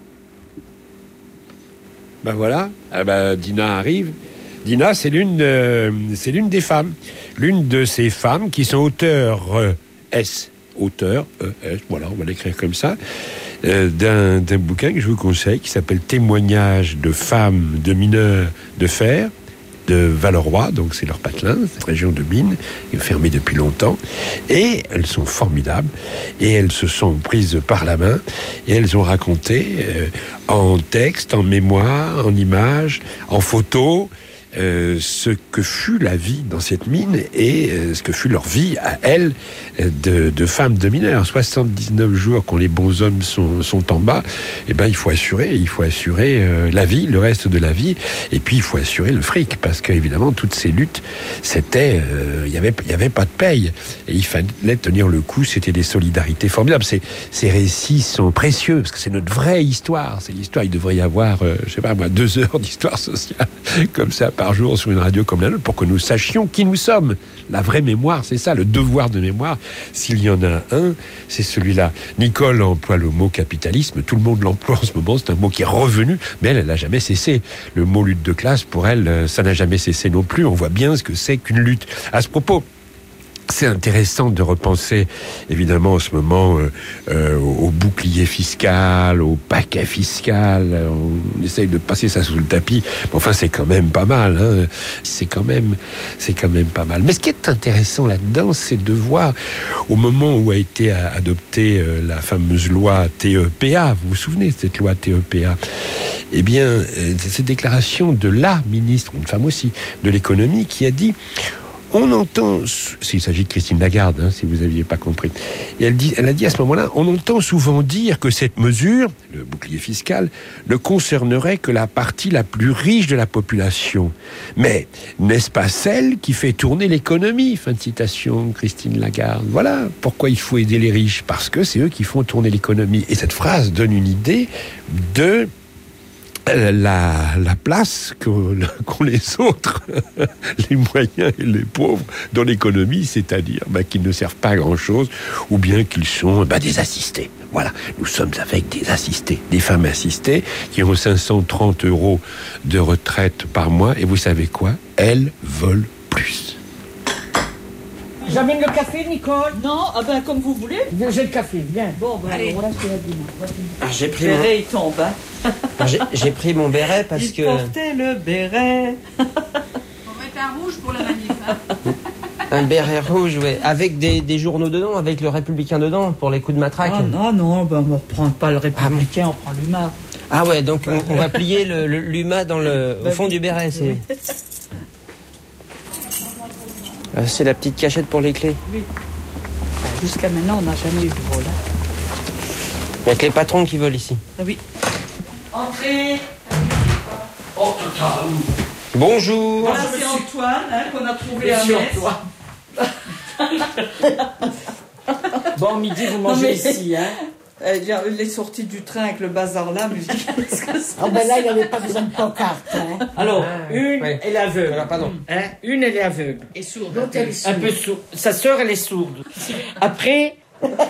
Voilà, Dina arrive. Dina, c'est l'une des femmes. L'une de ces femmes qui sont auteurs voilà, on va l'écrire comme ça, d'un bouquin que je vous conseille, qui s'appelle Témoignages de femmes de mineurs de fer, de Valleroy, donc c'est leur patelin, cette région de mine, qui est fermée depuis longtemps. Et elles sont formidables, et elles se sont prises par la main, et elles ont raconté en texte, en mémoire, en images, en photos, ce que fut la vie dans cette mine et ce que fut leur vie à elles de femmes de mineurs. 79 jours quand les bons hommes sont en bas, il faut assurer la vie, le reste de la vie, et puis il faut assurer le fric, parce qu'évidemment toutes ces luttes, c'était il y avait pas de paye et il fallait tenir le coup. C'était des solidarités formidables. Ces récits sont précieux parce que c'est notre vraie histoire. C'est l'histoire. Il devrait y avoir 2 heures d'histoire sociale comme ça. par jour sur une radio comme la nôtre pour que nous sachions qui nous sommes. La vraie mémoire, c'est ça, le devoir de mémoire. S'il y en a un, c'est celui-là. Nicole emploie le mot capitalisme. Tout le monde l'emploie en ce moment. C'est un mot qui est revenu, mais elle n'a jamais cessé. Le mot lutte de classe, pour elle, ça n'a jamais cessé non plus. On voit bien ce que c'est qu'une lutte. À ce propos, c'est intéressant de repenser, évidemment, en ce moment, au bouclier fiscal, au paquet fiscal. On essaye de passer ça sous le tapis. Mais enfin, c'est quand même pas mal. Hein. C'est quand même pas mal. Mais ce qui est intéressant là-dedans, c'est de voir, au moment où a été adoptée la fameuse loi TEPA, vous vous souvenez de cette loi TEPA? Eh bien, cette déclaration de la ministre, une femme aussi, de l'économie, qui a dit... On entend, s'il s'agit de Christine Lagarde, hein, si vous n'aviez pas compris, et elle a dit à ce moment-là, on entend souvent dire que cette mesure, le bouclier fiscal, ne concernerait que la partie la plus riche de la population. Mais n'est-ce pas celle qui fait tourner l'économie? Fin de citation, Christine Lagarde. Voilà pourquoi il faut aider les riches, parce que c'est eux qui font tourner l'économie. Et cette phrase donne une idée de... la place qu'ont les autres, les moyens et les pauvres dans l'économie, c'est-à-dire qu'ils ne servent pas à grand-chose, ou bien qu'ils sont des assistés. Voilà, nous sommes avec des assistés, des femmes assistées qui ont 530 € de retraite par mois, et vous savez quoi? Elles veulent plus. J'amène le café, Nicole? Non, comme vous voulez. J'ai le café, viens. Bon, allez. Voilà ce qu'il a dit. J'ai pris béret, il tombe. J'ai pris mon béret parce il que... portait le béret. On met un rouge pour la manif. Hein. Un béret rouge, ouais. Avec des journaux dedans, avec le Républicain dedans, pour les coups de matraque. Ah non, on ne prend pas le Républicain, on prend l'UMA. Ah ouais, donc on va plier l'UMA au fond du béret, c'est... C'est la petite cachette pour les clés. Oui. Jusqu'à maintenant, on n'a jamais eu de vol. Il n'y a que les patrons qui volent ici. Ah oui. Entrez. Oh, bonjour. Voilà, c'est Antoine qu'on a trouvé à Metz. Bon, midi, vous mangez ici, hein? Il est sorti du train avec le bazar là, mais je dis qu'est-ce que c'est? Oh, là, il n'avait pas besoin de pancarte. Hein. Alors, elle est aveugle. Alors, pardon. Hein? Une, elle est aveugle. Et sourde. L'autre, elle est sourde. Un peu sourde. Sa sœur, elle est sourde. Après,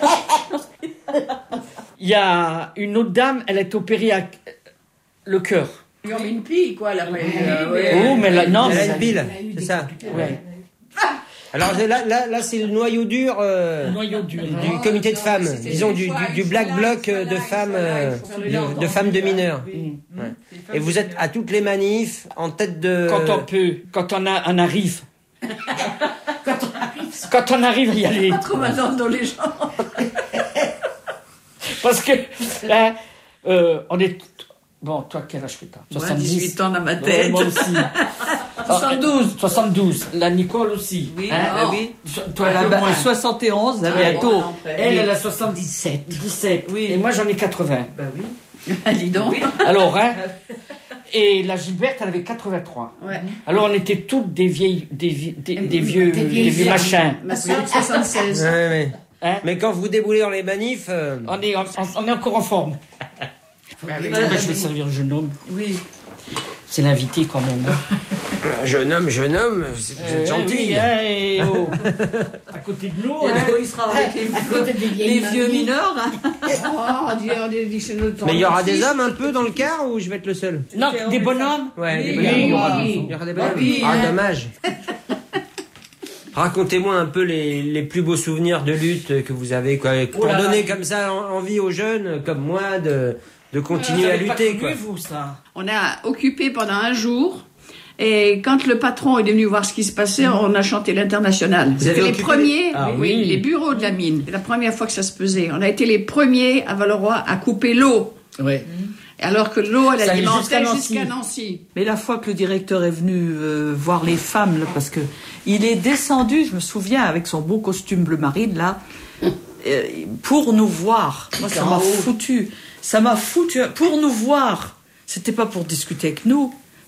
il y a une autre dame, elle est opérée à le cœur. Ils ont mis une pile, quoi, là. Mais là, non. Elle a une pile, c'est ça. Ouais. Alors là c'est le noyau dur, du comité de femmes, disons du black bloc de femmes de mineurs. Ouais. Et vous êtes à toutes les manifs en tête de... Quand on peut, quand on arrive. Quand on arrive à y aller. Pas trop maintenant dans les gens. Parce que là, on est... Bon, toi, quel âge que t'as? 78 ans dans ma tête. Moi aussi. 72. La Nicole aussi. Oui, oui. Toi, elle a 71, bientôt. Elle a 77. 17. Oui. Et moi, j'en ai 80. Bah oui. Dis donc. Oui. Alors, et la Gilberte, elle avait 83. Ouais. Alors, on était toutes des vieux machins. Ma soeur, 76. Ouais. Mais quand vous déboulez dans les manifs... On est encore en forme. Je vais servir le jeune homme. Oui. C'est l'invité quand même. Jeune homme, c'est gentil. Oui, à côté de nous. Il sera avec les vieux mineurs. Mais il y aura des hommes un peu dans le car ou je vais être le seul? Non, des bonhommes. Ouais, il y aura des bonhommes. Ah, dommage. Racontez-moi un peu les plus beaux souvenirs de lutte que vous avez, quoi, pour donner comme ça envie aux jeunes comme moi de continuer à lutter. Pas connu, vous, ça. On a occupé pendant un jour. Et quand le patron est venu voir ce qui se passait, on a chanté l'Internationale. C'était les premiers, les bureaux de la mine. C'est la première fois que ça se faisait. On a été les premiers à Valeroy à couper l'eau. Oui. Alors que l'eau, elle alimentait jusqu'à Nancy. Mais la fois que le directeur est venu voir les femmes, là, parce que il est descendu, je me souviens, avec son beau costume bleu marine, là, pour nous voir. Moi, ça m'a foutu. Pour nous voir. C'était pas pour discuter avec nous.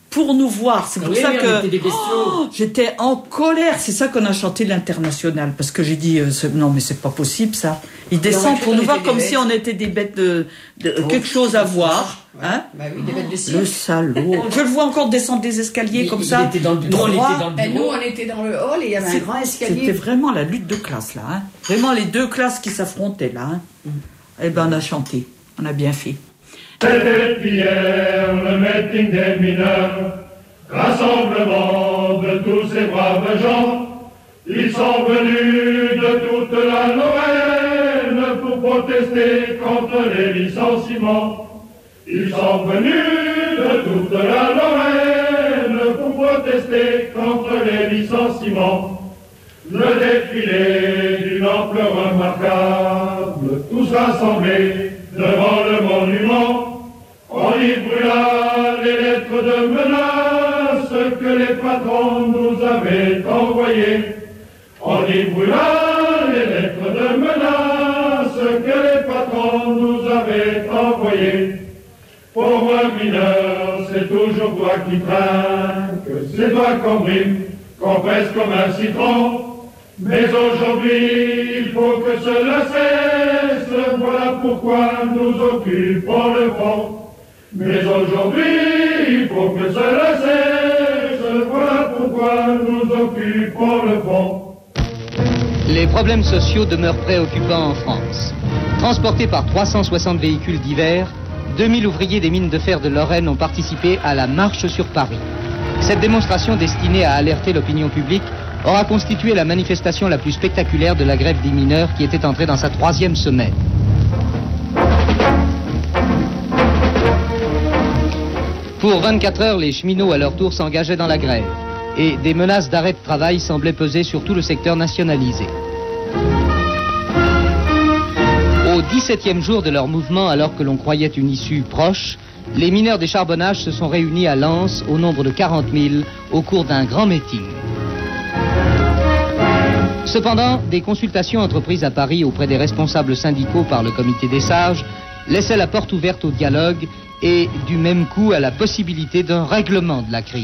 pour nous voir. C'est pour ça que j'étais en colère. C'est ça qu'on a chanté l'International. Parce que j'ai dit, non mais c'est pas possible ça. Ils descendent pour nous voir comme si on était des bêtes de quelque chose à voir. Hein? Bah oui, des bêtes de cirque. Le salaud. Je le vois encore descendre des escaliers comme ça. Il était dans le bureau. Droit. Nous, on était dans le hall et il y avait un grand escalier. C'était vraiment la lutte de classe là. Hein? Vraiment les deux classes qui s'affrontaient là. Hein? Eh ben on a chanté. On a bien fait. C'était hier le meeting des mineurs, rassemblement de tous ces braves gens. Ils sont venus de toute la Lorraine pour protester contre les licenciements. Ils sont venus de toute la Lorraine pour protester contre les licenciements. Le défilé d'une ampleur remarquable, tous rassemblés devant le monument. On y brûla les lettres de menaces que les patrons nous avaient envoyées. On y brûla les lettres de menaces que les patrons nous avaient envoyées. Pour un mineur, c'est toujours toi qui trinques, c'est toi qu'on brime, qu'on presse comme un citron. Mais aujourd'hui, il faut que cela cesse, voilà pourquoi nous occupons le front. Mais aujourd'hui, il faut que cela cesse, voilà pourquoi nous occupons le front. Les problèmes sociaux demeurent préoccupants en France. Transportés par 360 véhicules divers, 2000 ouvriers des mines de fer de Lorraine ont participé à la marche sur Paris. Cette démonstration destinée à alerter l'opinion publique aura constitué la manifestation la plus spectaculaire de la grève des mineurs qui était entrée dans sa 3e semaine. Pour 24 heures, les cheminots à leur tour s'engageaient dans la grève et des menaces d'arrêt de travail semblaient peser sur tout le secteur nationalisé. Au 17e jour de leur mouvement, alors que l'on croyait une issue proche, les mineurs des charbonnages se sont réunis à Lens au nombre de 40 000 au cours d'un grand meeting. Cependant, des consultations entreprises à Paris auprès des responsables syndicaux par le comité des sages laissaient la porte ouverte au dialogue et du même coup à la possibilité d'un règlement de la crise.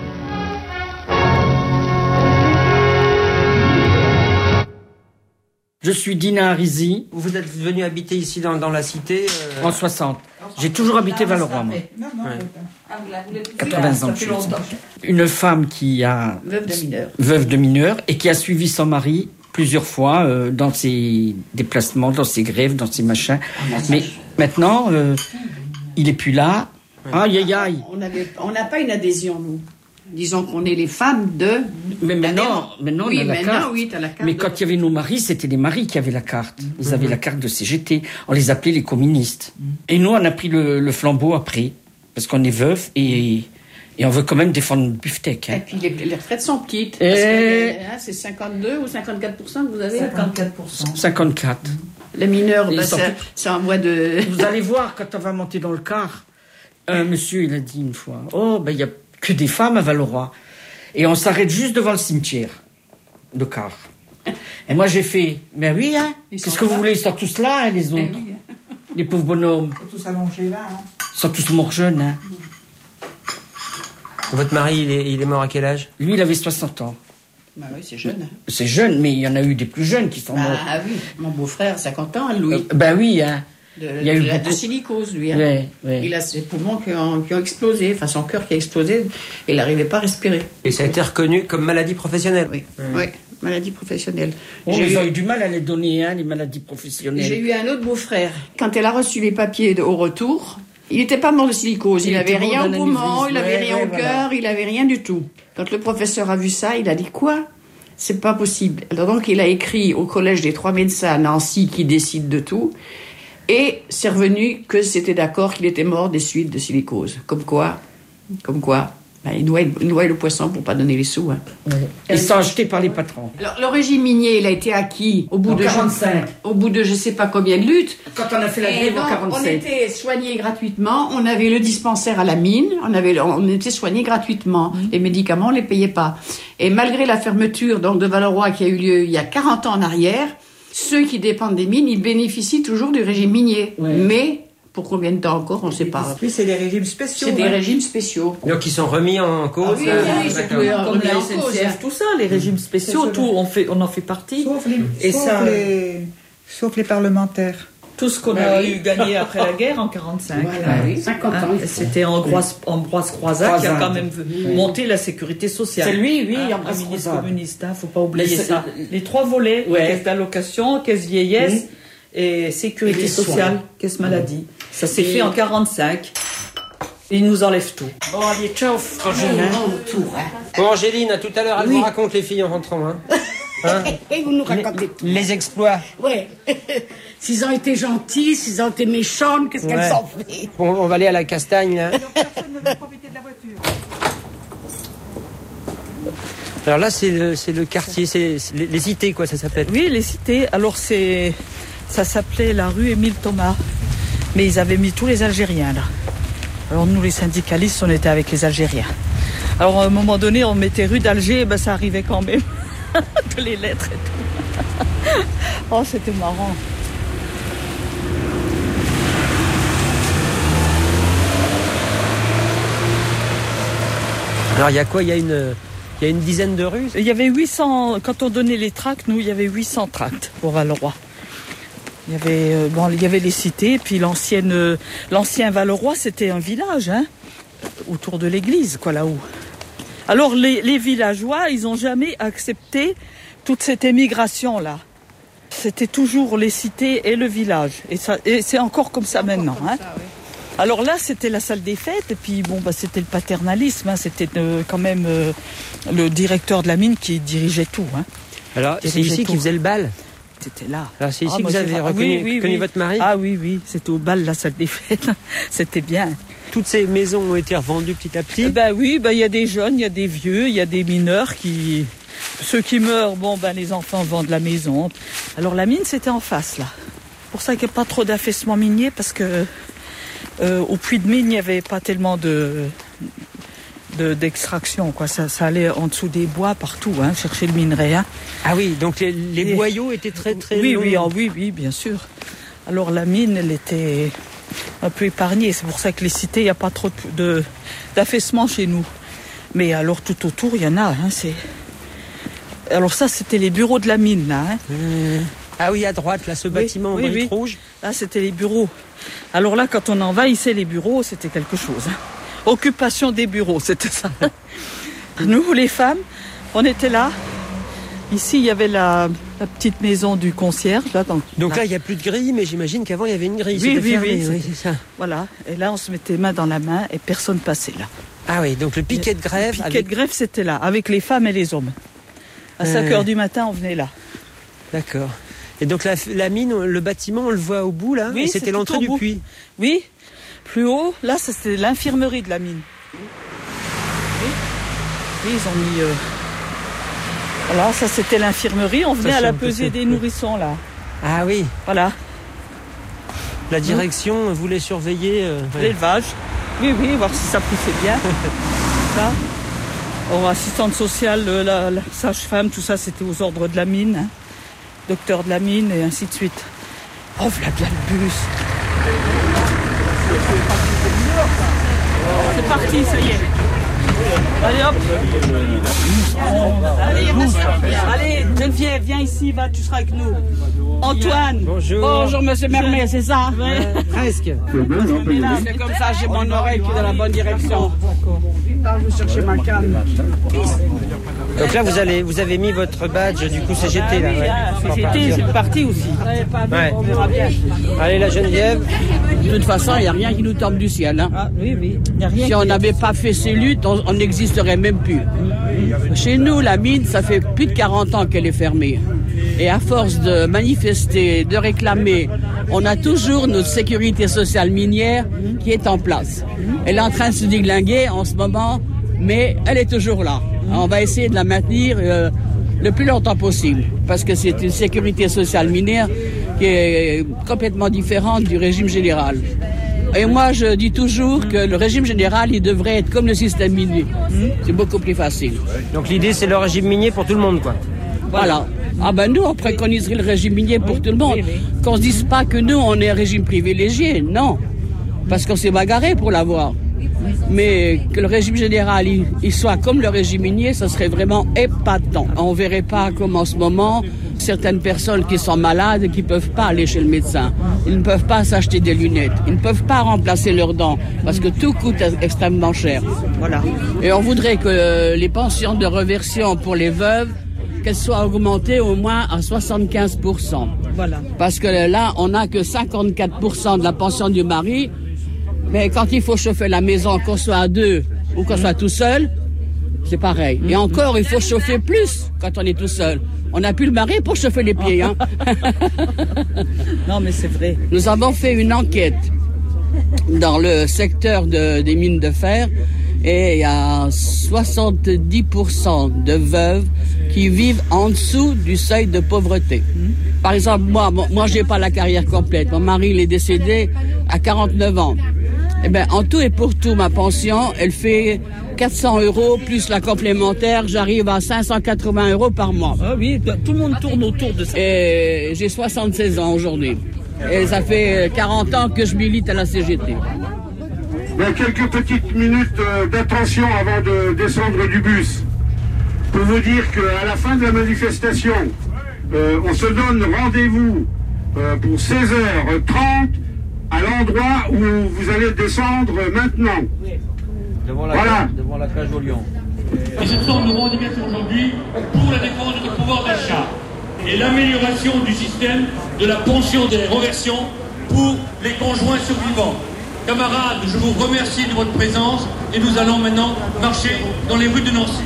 Je suis Dina Arizi. Vous êtes venu habiter ici dans la cité En 60. J'ai toujours habité Valleroy, moi. 80 ans. Une femme qui a... Veuve de mineur. Et qui a suivi son mari plusieurs fois dans ses déplacements, dans ses grèves, dans ses machins. Mais maintenant, il est plus là. Aïe, aïe, aïe. On n'a pas une adhésion, nous. Disons qu'on est les femmes de... Mais maintenant oui, on a la carte. Oui, t'as la carte. Mais quand il y avait nos maris, c'était les maris qui avaient la carte. Ils avaient la carte de CGT. On les appelait les communistes. Et nous, on a pris le flambeau après. Parce qu'on est veuf et on veut quand même défendre le beefsteak. Hein. Et puis les retraites sont petites. Parce que, c'est 52 ou 54% que vous avez 54%. 54. Les mineurs, c'est un mois de... Vous allez voir, quand on va monter dans le car, un monsieur, il a dit une fois, il y a que des femmes à Valleroy. Et on s'arrête juste devant le cimetière de car. Et moi, j'ai fait, mais oui, hein, qu'est-ce que vous voulez, ils sont tous là, hein, les autres. Les pauvres bonhommes. Ils sont tous allongés là. Hein. Ils sont tous morts jeunes. Hein. Votre mari, il est mort à quel âge? Lui, il avait 60 ans. Bah oui, c'est jeune. C'est jeune, mais il y en a eu des plus jeunes qui sont morts. Ah oui, mon beau-frère, 50 ans, Louis. Oui, hein. Il y a eu de silicose, lui. Hein. Ouais. Il a ses poumons qui ont explosé, enfin son cœur qui a explosé, et il n'arrivait pas à respirer. Et ça a été reconnu comme maladie professionnelle? Oui, maladie professionnelle. Ils ont eu du mal à les donner, les maladies professionnelles. J'ai eu un autre beau-frère. Quand elle a reçu les papiers au retour, il n'était pas mort de silicose. Il n'avait rien au poumon, il n'avait rien au cœur, il n'avait rien du tout. Quand le professeur a vu ça, il a dit quoi? C'est pas possible. Alors donc il a écrit au collège des 3 médecins à Nancy qui décident de tout. Et c'est revenu que c'était d'accord qu'il était mort des suites de silicose. Comme quoi, il noie le poisson pour pas donner les sous. Hein. Ils sont achetés par les patrons. Alors, le régime minier, il a été acquis au bout de 45. Au bout de je sais pas combien de luttes. Quand on a fait la grève en 45. On était soignés gratuitement. On avait le dispensaire à la mine. On était soignés gratuitement. Les médicaments, on les payait pas. Et malgré la fermeture donc de Valleroy qui a eu lieu il y a 40 ans en arrière, ceux qui dépendent des mines, ils bénéficient toujours du régime minier. Ouais. Mais Pour combien de temps encore, on ne sait pas. Oui, c'est des régimes spéciaux. C'est des régimes spéciaux. Donc ils sont remis en cause. Oui, c'est comme la SNCF, tout ça, les régimes spéciaux, tout, on en fait partie. Sauf les parlementaires. Tout ce qu'on a eu gagné après la guerre en 1945. Voilà, 50 ans. C'était Ambroise Croizat qui a quand même monté la sécurité sociale. C'est lui, un ministre communiste, faut pas oublier ça. Les 3 volets, caisse d'allocation, caisse vieillesse et sécurité sociale, caisse maladie. Ça s'est fait en 1945. Et ils nous enlèvent tout. Bon, allez, ciao, Frangine. Bon, Angéline, à tout à l'heure, elle vous raconte les filles en rentrant. Et vous nous racontez tout. Les exploits. Ouais. S'ils ont été gentils, s'ils ont été méchants, qu'est-ce qu'elles ont fait? Bon, on va aller à la Castagne, là. Alors là, c'est le quartier, c'est les cités, quoi, ça s'appelle. Oui, les cités. Alors, ça s'appelait la rue Émile Thomas. Mais ils avaient mis tous les Algériens, là. Alors, nous, les syndicalistes, on était avec les Algériens. Alors, à un moment donné, on mettait rue d'Alger, ça arrivait quand même. Toutes les lettres et tout. Oh, c'était marrant. Alors, il y a quoi? Il y a une dizaine de rues? Il y avait 800, quand on donnait les tracts, nous, il y avait 800 tracts pour Valleroy. Il y avait les cités, puis l'ancien Valleroy, c'était un village, autour de l'église, quoi, là-haut. Alors, les villageois, ils n'ont jamais accepté toute cette émigration-là. C'était toujours les cités et le village. Et c'est encore comme ça maintenant. Alors là, c'était la salle des fêtes, et puis c'était le paternalisme. C'était quand même le directeur de la mine qui dirigeait tout. Alors, c'est ici qu'il faisait le bal? C'était là. Alors, c'est ici que vous avez reconnu votre mari? Ah oui, c'était au bal, la salle des fêtes. C'était bien. Toutes ces maisons ont été revendues petit à petit? Il y a des jeunes, il y a des vieux, il y a des mineurs qui... Ceux qui meurent, les enfants vendent la maison. Alors la mine, c'était en face, là. C'est pour ça qu'il n'y a pas trop d'affaissement minier, parce que au puits de mine, il n'y avait pas tellement d'extraction, quoi. Ça allait en dessous des bois partout, chercher le minerai. Ah oui, donc les boyaux étaient très très longs. Oui, bien sûr. Alors la mine, elle était un peu épargnée. C'est pour ça que les cités, il n'y a pas trop d'affaissement chez nous. Mais alors tout autour, il y en a. Alors ça, c'était les bureaux de la mine, là. Ah oui, à droite, là, ce bâtiment en briques rouges. Là, c'était les bureaux. Alors là, quand on envahissait les bureaux, c'était quelque chose. Occupation des bureaux, c'était ça. Nous, les femmes, on était là. Ici, il y avait la petite maison du concierge. Donc là, il n'y a plus de grille, mais j'imagine qu'avant, il y avait une grille. Oui, c'est ça. Voilà. Et là, on se mettait main dans la main et personne passait là. Ah oui, donc le piquet de grève. Le piquet de grève, c'était là, avec les femmes et les hommes. À 5h du matin, on venait là. D'accord. Et donc la mine, le bâtiment, on le voit au bout, là? Oui, et c'était l'entrée du puits? Oui. Plus haut, là, c'était l'infirmerie de la mine. Oui, ils ont mis... Voilà, ça, c'était l'infirmerie. On venait à la pesée des nourrissons, là. Ah oui. Voilà. La direction voulait surveiller... l'élevage. Oui, voir si ça poussait bien. Ça. Assistante sociale, la sage-femme, tout ça, c'était aux ordres de la mine. Docteur de la mine, et ainsi de suite. Oh, voilà bien le bus. C'est parti, ça y est. Allez, hop. Allez, Geneviève, viens ici, tu seras avec nous. Antoine. Bonjour, monsieur Mermet, c'est ça? Presque. C'est comme ça, j'ai mon oreille qui est dans la bonne direction. Je chercher ma canne. Donc là, vous avez mis votre badge du coup CGT là. CGT, c'est parti aussi. On verra bien. Allez, la Geneviève. De toute façon, il n'y a rien qui nous tombe du ciel. Ah, oui. Y a rien si on n'avait pas fait ces luttes, on n'existerait même plus. Chez nous, la mine, ça fait plus de 40 ans qu'elle est fermée. Et à force de manifester, de réclamer, on a toujours notre sécurité sociale minière qui est en place. Elle est en train de se déglinguer en ce moment, mais elle est toujours là. On va essayer de la maintenir le plus longtemps possible, parce que c'est une sécurité sociale minière qui est complètement différente du régime général. Et moi, je dis toujours que le régime général, il devrait être comme le système minier. C'est beaucoup plus facile. Donc l'idée, c'est le régime minier pour tout le monde, quoi. Voilà. Nous, on préconiserait le régime minier pour tout le monde. Qu'on ne se dise pas que nous, on est un régime privilégié. Non. parce qu'on s'est bagarré pour l'avoir. Mais que le régime général, il soit comme le régime minier, ça serait vraiment épatant. On ne verrait pas comme en ce moment, certaines personnes qui sont malades et qui ne peuvent pas aller chez le médecin. Ils ne peuvent pas s'acheter des lunettes. Ils ne peuvent pas remplacer leurs dents parce que tout coûte extrêmement cher. Voilà. Et on voudrait que les pensions de réversion pour les veuves, qu'elles soient augmentées au moins à 75%. Voilà. Parce que là, on n'a que 54% de la pension du mari. Mais quand il faut chauffer la maison, qu'on soit à deux ou qu'on soit tout seul, c'est pareil. Et encore, il faut chauffer plus quand on est tout seul. On n'a plus le mari pour chauffer les pieds. Hein. Non, mais c'est vrai. Nous avons fait une enquête dans le secteur des mines de fer et il y a 70% de veuves qui vivent en dessous du seuil de pauvreté. Par exemple, moi j'ai pas la carrière complète. Mon mari, il est décédé à 49 ans. Eh ben, en tout et pour tout, ma pension, elle fait 400 € plus la complémentaire. J'arrive à 580 € par mois. Ah oui, tout le monde tourne autour de ça. Et j'ai 76 ans aujourd'hui. Et ça fait 40 ans que je milite à la CGT. Ben, quelques petites minutes d'attention avant de descendre du bus. Pour vous dire qu'à la fin de la manifestation, on se donne rendez-vous pour 16h30 à l'endroit où vous allez descendre maintenant. Devant la cage au lion. Et cette forme de revendication aujourd'hui pour la défense de notre pouvoir d'achat et l'amélioration du système de la pension des reversions pour les conjoints survivants. Camarades, je vous remercie de votre présence et nous allons maintenant marcher dans les rues de Nancy.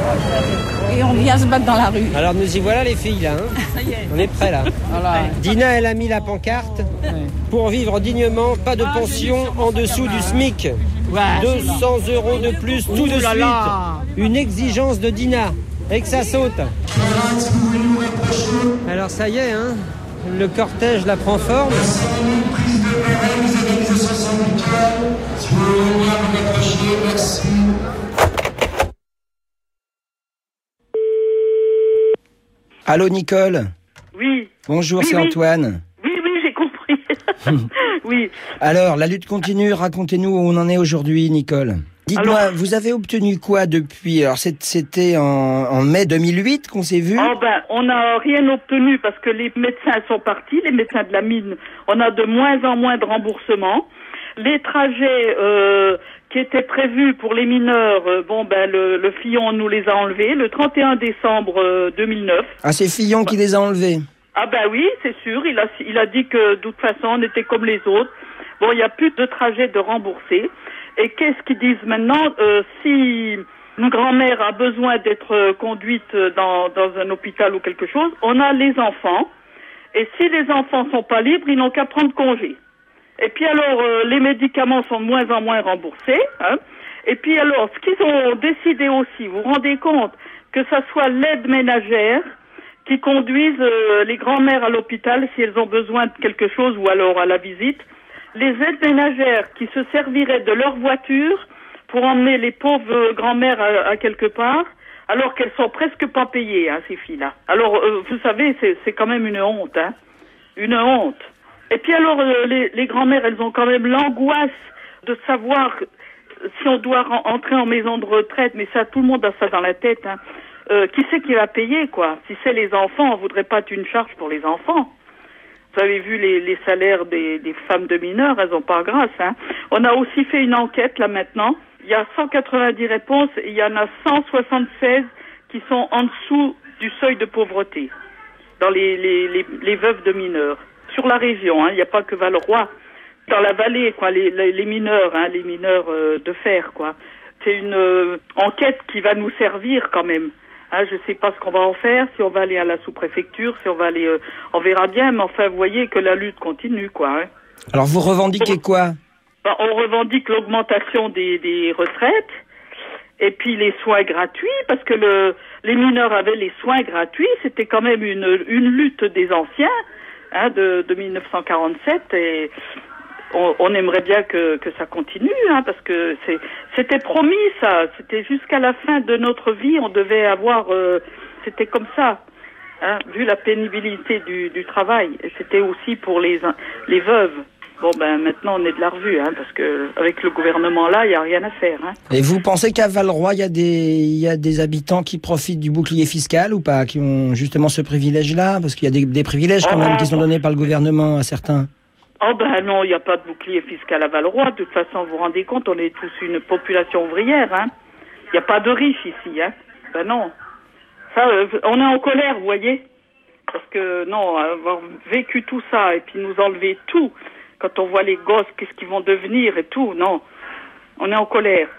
Et on vient se battre dans la rue. Alors nous y voilà les filles là. Hein. Ça y est. On est prêts là. Voilà. Dina, elle a mis la pancarte. Pour vivre dignement, pas de pension en dessous du SMIC. Ouais. 200 € de plus tout de suite. Une exigence de Dina. Et que ça saute. Alors ça y est, hein, le cortège la prend forme. Allô Nicole. Oui. Bonjour, oui, c'est Antoine. Oui, j'ai compris. Oui. Alors, la lutte continue, racontez-nous où on en est aujourd'hui, Nicole. Dites-moi, vous avez obtenu quoi depuis... Alors, c'était en mai 2008 qu'on s'est vu. Oh ben, on n'a rien obtenu parce que les médecins sont partis, les médecins de la mine. On a de moins en moins de remboursements. Les trajets qui étaient prévus pour les mineurs, le Fillon nous les a enlevés le 31 décembre 2009. Ah, c'est Fillon qui les a enlevés? Ah ben oui, c'est sûr. Il a dit que de toute façon, on était comme les autres. Bon, il n'y a plus de trajets de remboursés. Et qu'est-ce qu'ils disent maintenant? Si une grand-mère a besoin d'être conduite dans un hôpital ou quelque chose, on a les enfants. Et si les enfants sont pas libres, ils n'ont qu'à prendre congé. Et puis alors, les médicaments sont de moins en moins remboursés. Hein. Et puis alors, ce qu'ils ont décidé aussi, vous vous rendez compte que ça soit l'aide ménagère qui conduise les grand-mères à l'hôpital si elles ont besoin de quelque chose ou alors à la visite. Les aides ménagères qui se serviraient de leur voiture pour emmener les pauvres grand-mères à quelque part, alors qu'elles sont presque pas payées, hein, ces filles-là. Alors, vous savez, c'est quand même une honte, hein. Une honte. Et puis alors, les grand-mères, elles ont quand même l'angoisse de savoir si on doit entrer en maison de retraite, mais ça, tout le monde a ça dans la tête, hein. Qui c'est qui va payer, quoi? Si c'est les enfants, on voudrait pas une charge pour les enfants. Vous avez vu les salaires des femmes de mineurs, elles ont pas grâce, hein. On a aussi fait une enquête, là, maintenant. Il y a 190 réponses et il y en a 176 qui sont en dessous du seuil de pauvreté dans les veuves de mineurs. Sur la région, hein, il n'y a pas que Val-Roi. Dans la vallée, quoi, les mineurs, hein, les mineurs de fer, quoi. C'est une enquête qui va nous servir quand même. Hein, je sais pas ce qu'on va en faire, si on va aller à la sous-préfecture, si on va aller... on verra bien, mais enfin, vous voyez que la lutte continue, quoi. Hein. Alors, vous revendiquez quoi? On revendique l'augmentation des retraites, et puis les soins gratuits, parce que les mineurs avaient les soins gratuits, c'était quand même une lutte des anciens, hein, de 1947, et on aimerait bien que ça continue, hein, parce que c'était promis, ça, c'était jusqu'à la fin de notre vie, on devait avoir, c'était comme ça, hein, vu la pénibilité du travail, et c'était aussi pour les veuves. Bon, ben maintenant on est de la revue, hein, parce que avec le gouvernement là, il n'y a rien à faire. Hein. Et vous pensez qu'à Valleroy, il y a des habitants qui profitent du bouclier fiscal ou pas, qui ont justement ce privilège-là? Parce qu'il y a des privilèges quand même qui sont donnés par le gouvernement à certains. Oh ben non, il n'y a pas de bouclier fiscal à Valleroy. De toute façon, vous vous rendez compte, on est tous une population ouvrière. Hein. Il n'y a pas de riches ici. Hein. Ben non. Ça, on est en colère, vous voyez. Parce que non, avoir vécu tout ça et puis nous enlever tout, quand on voit les gosses, qu'est-ce qu'ils vont devenir et tout, non. On est en colère.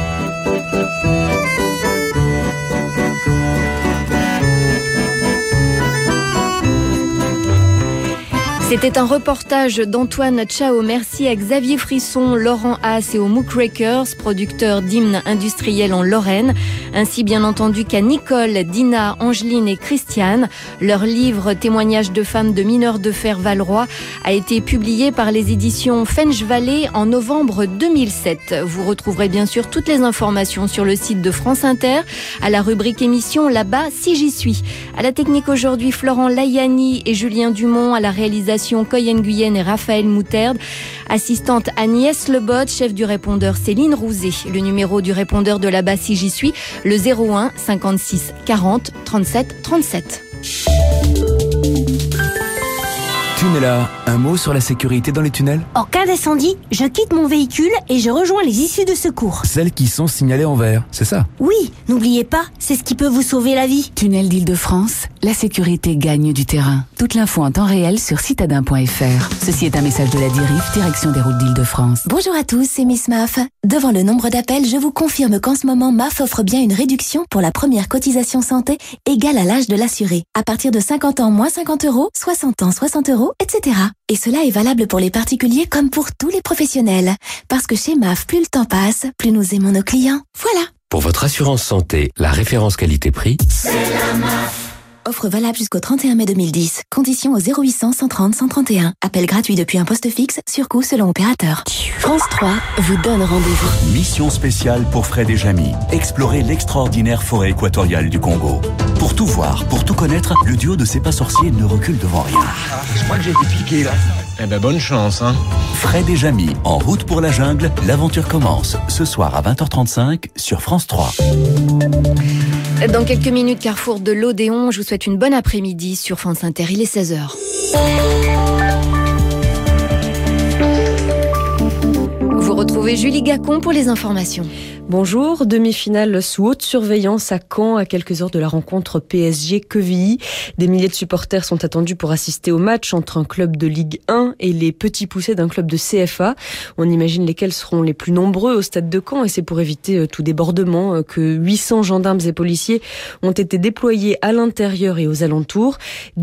C'était un reportage d'Antoine Chao. Merci à Xavier Frisson, Laurent Haas et aux Mookrakers, producteurs d'hymnes industriels en Lorraine, ainsi bien entendu qu'à Nicole, Dina, Angeline et Christiane. Leur livre Témoignages de femmes de mineurs de fer Valleroy a été publié par les éditions Fench Valley en novembre 2007. Vous retrouverez bien sûr toutes les informations sur le site de France Inter, à la rubrique émission Là-bas si j'y suis. À la technique aujourd'hui, Florent Layani et Julien Dumont, à la réalisation Coyen Guyenne et Raphaël Moutarde. Assistante Agnès Lebot, chef du répondeur Céline Rouzet. Le numéro du répondeur de Là-bas si j'y suis, le 01 56 40 37 37. Tunella, un mot sur la sécurité dans les tunnels? En cas d'incendie, je quitte mon véhicule et je rejoins les issues de secours. Celles qui sont signalées en vert, c'est ça? Oui, n'oubliez pas, c'est ce qui peut vous sauver la vie. Tunnel d'Île-de-France, la sécurité gagne du terrain. Toute l'info en temps réel sur citadin.fr. Ceci est un message de la DIRIF, direction des routes d'Île-de-France. Bonjour à tous, c'est Miss MAF. Devant le nombre d'appels, je vous confirme qu'en ce moment, MAF offre bien une réduction pour la première cotisation santé égale à l'âge de l'assuré. À partir de 50 ans, moins 50 €, 60 ans, 60 €, etc. Et cela est valable pour les particuliers comme pour tous les professionnels. Parce que chez MAF, plus le temps passe, plus nous aimons nos clients. Voilà. Pour votre assurance santé, la référence qualité-prix, c'est la MAF. Offre valable jusqu'au 31 mai 2010. Conditions au 0800 130 131. Appel gratuit depuis un poste fixe, surcoût selon opérateur. France 3 vous donne rendez-vous. Mission spéciale pour Fred et Jamy. Explorer l'extraordinaire forêt équatoriale du Congo. Pour tout voir, pour tout connaître, le duo de C'est pas sorcier ne recule devant rien. Je crois que j'ai été piqué là. Eh ben bonne chance, hein. Fred et Jamy, en route pour la jungle, l'aventure commence. Ce soir à 20h35 sur France 3. Dans quelques minutes, carrefour de l'Odéon, je vous souhaite une bonne après-midi sur France Inter, il est 16h. Vous retrouvez Julie Gacon pour les informations. Bonjour, demi-finale sous haute surveillance à Caen, à quelques heures de la rencontre PSG-Quevilly. Des milliers de supporters sont attendus pour assister au match entre un club de Ligue 1 et les petits poussés d'un club de CFA. On imagine lesquels seront les plus nombreux au stade de Caen, et c'est pour éviter tout débordement que 800 gendarmes et policiers ont été déployés à l'intérieur et aux alentours.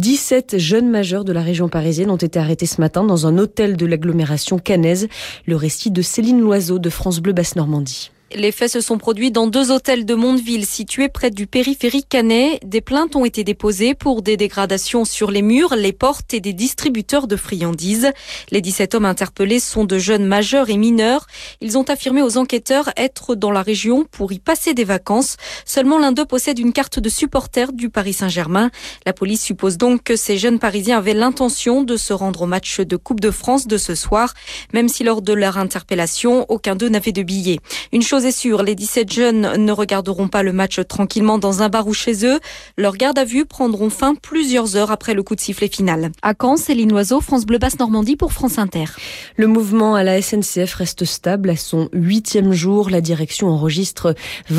17 jeunes majeurs de la région parisienne ont été arrêtés ce matin dans un hôtel de l'agglomération caennaise. Le récit de Céline Loiseau de France Bleu Basse-Normandie. Les faits se sont produits dans 2 hôtels de Mondeville situés près du périphérique caennais. Des plaintes ont été déposées pour des dégradations sur les murs, les portes et des distributeurs de friandises. Les 17 hommes interpellés sont de jeunes majeurs et mineurs. Ils ont affirmé aux enquêteurs être dans la région pour y passer des vacances. Seulement l'un d'eux possède une carte de supporter du Paris Saint-Germain. La police suppose donc que ces jeunes Parisiens avaient l'intention de se rendre au match de Coupe de France de ce soir, même si lors de leur interpellation, aucun d'eux n'avait de billet. Une chose est sûre, les 17 jeunes ne regarderont pas le match tranquillement dans un bar ou chez eux. Leurs gardes à vue prendront fin plusieurs heures après le coup de sifflet final. À Caen, Céline Loiseau, France Bleu Basse-Normandie pour France Inter. Le mouvement à la SNCF reste stable à son 8e jour. La direction enregistre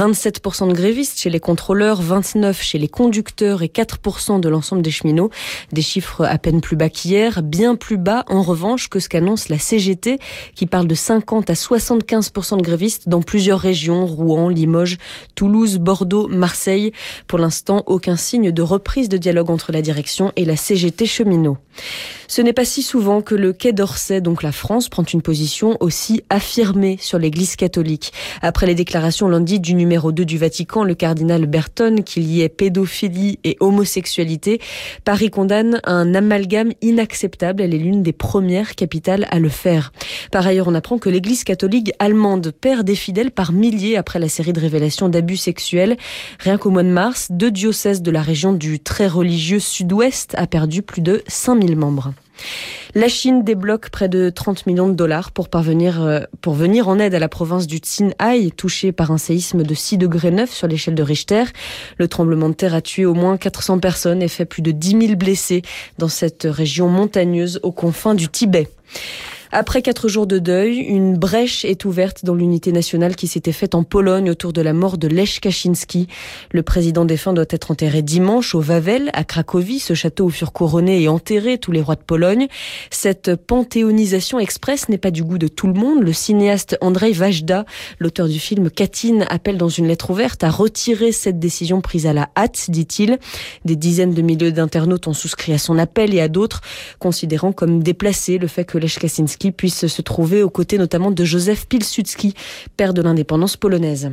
27% de grévistes chez les contrôleurs, 29% chez les conducteurs et 4% de l'ensemble des cheminots. Des chiffres à peine plus bas qu'hier, bien plus bas en revanche que ce qu'annonce la CGT qui parle de 50 à 75% de grévistes dans plusieurs régions, Rouen, Limoges, Toulouse, Bordeaux, Marseille. Pour l'instant, aucun signe de reprise de dialogue entre la direction et la CGT cheminots. Ce n'est pas si souvent que le Quai d'Orsay, donc la France, prend une position aussi affirmée sur l'Église catholique. Après les déclarations lundi du numéro 2 du Vatican, le cardinal Berton, qu'il y ait pédophilie et homosexualité, Paris condamne un amalgame inacceptable. Elle est l'une des premières capitales à le faire. Par ailleurs, on apprend que l'Église catholique allemande perd des fidèles par milliers après la série de révélations d'abus sexuels. Rien qu'au mois de mars, 2 diocèses de la région du très religieux sud-ouest a perdu plus de 5000 membres. La Chine débloque près de 30 millions de dollars pour venir en aide à la province du Qinghai, touchée par un séisme de 6,9 sur l'échelle de Richter. Le tremblement de terre a tué au moins 400 personnes et fait plus de 10 000 blessés dans cette région montagneuse aux confins du Tibet. Après 4 jours de deuil, une brèche est ouverte dans l'unité nationale qui s'était faite en Pologne autour de la mort de Lech Kaczynski. Le président défunt doit être enterré dimanche au Wawel, à Cracovie, ce château où furent couronnés et enterrés tous les rois de Pologne. Cette panthéonisation express n'est pas du goût de tout le monde. Le cinéaste Andrzej Wajda, l'auteur du film Katyn, appelle dans une lettre ouverte à retirer cette décision prise à la hâte, dit-il. Des dizaines de milliers d'internautes ont souscrit à son appel et à d'autres, considérant comme déplacé le fait que Lech Kaczynski puisse se trouver aux côtés notamment de Józef Pilsudski, père de l'indépendance polonaise.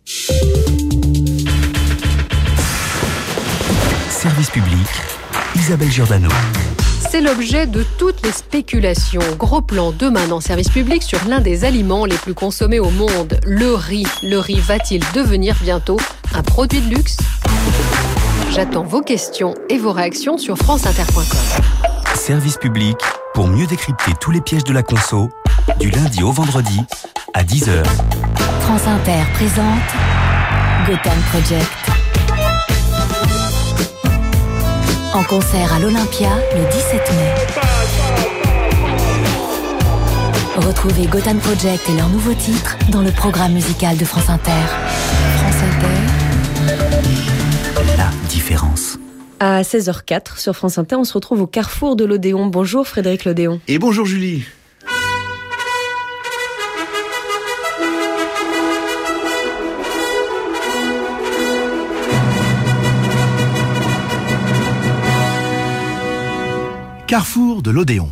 Service public, Isabelle Giordano. C'est l'objet de toutes les spéculations. Gros plan demain dans Service public sur l'un des aliments les plus consommés au monde, le riz. Le riz va-t-il devenir bientôt un produit de luxe ? J'attends vos questions et vos réactions sur franceinter.com. Service public, pour mieux décrypter tous les pièges de la conso, du lundi au vendredi à 10h. France Inter présente Gotham Project. En concert à l'Olympia le 17 mai. Retrouvez Gotham Project et leurs nouveaux titres dans le programme musical de France Inter. France Inter. La différence. À 16h04 sur France Inter, on se retrouve au carrefour de l'Odéon. Bonjour Frédéric Lodéon. Et bonjour Julie. Carrefour de l'Odéon.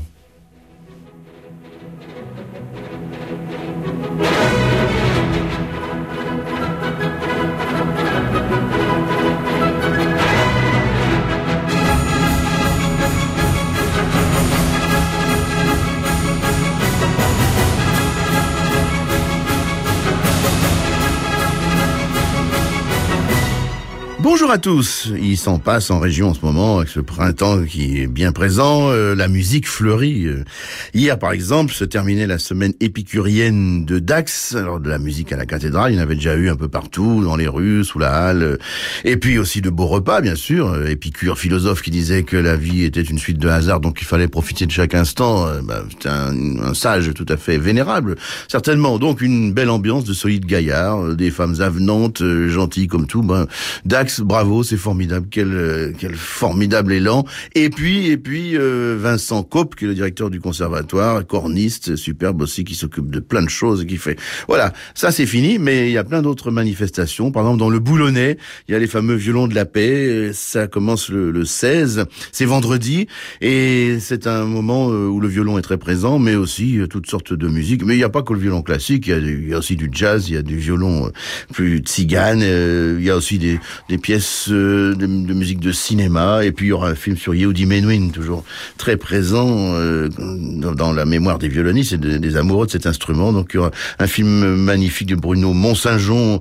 Bonjour à tous, il s'en passe en région en ce moment avec ce printemps qui est bien présent, la musique fleurit. Hier par exemple se terminait la semaine épicurienne de Dax, alors de la musique à la cathédrale, il y en avait déjà eu un peu partout, dans les rues, sous la halle, et puis aussi de beaux repas bien sûr, Épicure, philosophe qui disait que la vie était une suite de hasards donc il fallait profiter de chaque instant, c'était un sage tout à fait vénérable, certainement, donc une belle ambiance de solides gaillards, des femmes avenantes, gentilles comme tout, Dax, bravo, c'est formidable, quel formidable élan. Et puis Vincent Cope, qui est le directeur du conservatoire, corniste, superbe aussi, qui s'occupe de plein de choses et qui fait. Voilà, ça c'est fini, mais il y a plein d'autres manifestations. Par exemple, dans le Boulonnais, il y a les fameux violons de la paix. Ça commence le 16, c'est vendredi, et c'est un moment où le violon est très présent, mais aussi toutes sortes de musiques. Mais il n'y a pas que le violon classique, il y a aussi du jazz, il y a du violon plus tzigane, il y a aussi des pièces de musique de cinéma, et puis il y aura un film sur Yehudi Menuhin, toujours très présent dans la mémoire des violonistes et des amoureux de cet instrument. Donc il y aura un film magnifique de Bruno Mont-Saint-Jean,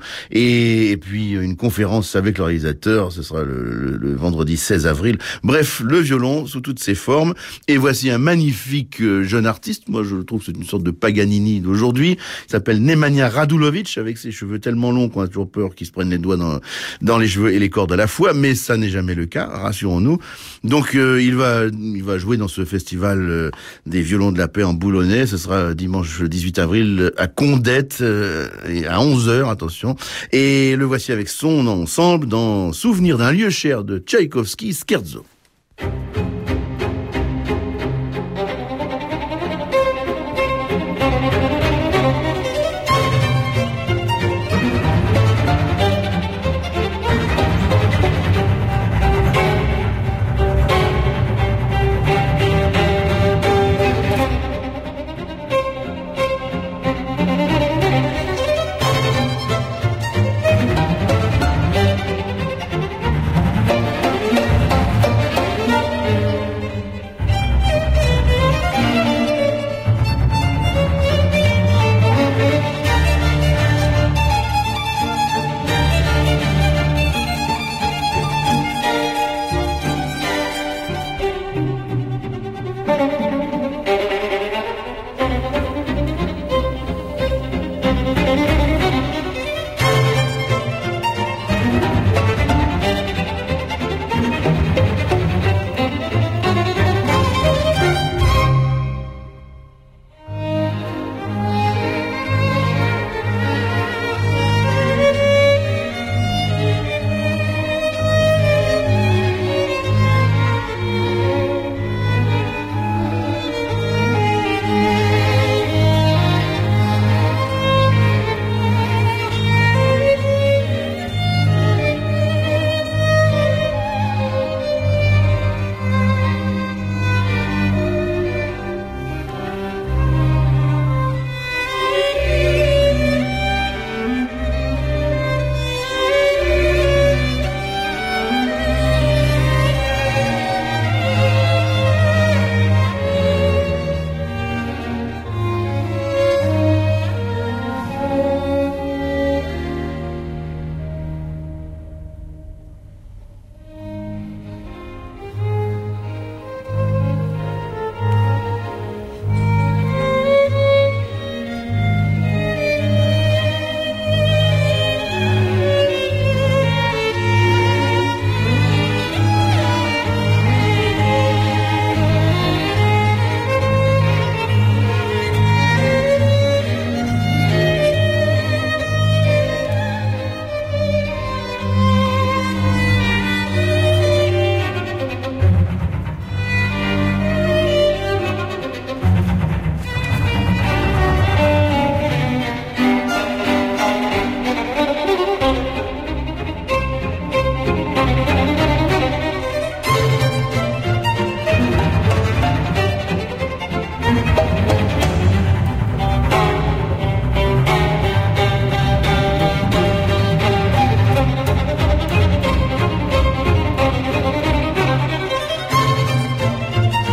et puis une conférence avec le réalisateur, ce sera le vendredi 16 avril. Bref, le violon sous toutes ses formes, et voici un magnifique jeune artiste, moi je trouve que c'est une sorte de Paganini d'aujourd'hui, il s'appelle Nemanja Radulovic, avec ses cheveux tellement longs qu'on a toujours peur qu'ils se prennent les doigts dans les cheveux et les cordes à la fois, mais ça n'est jamais le cas, rassurons-nous. Donc il va jouer dans ce festival des violons de la paix en Boulonnais, ce sera dimanche 18 avril à Condette, et à 11h, attention. Et le voici avec son ensemble dans Souvenir d'un lieu cher de Tchaïkovski, Scherzo.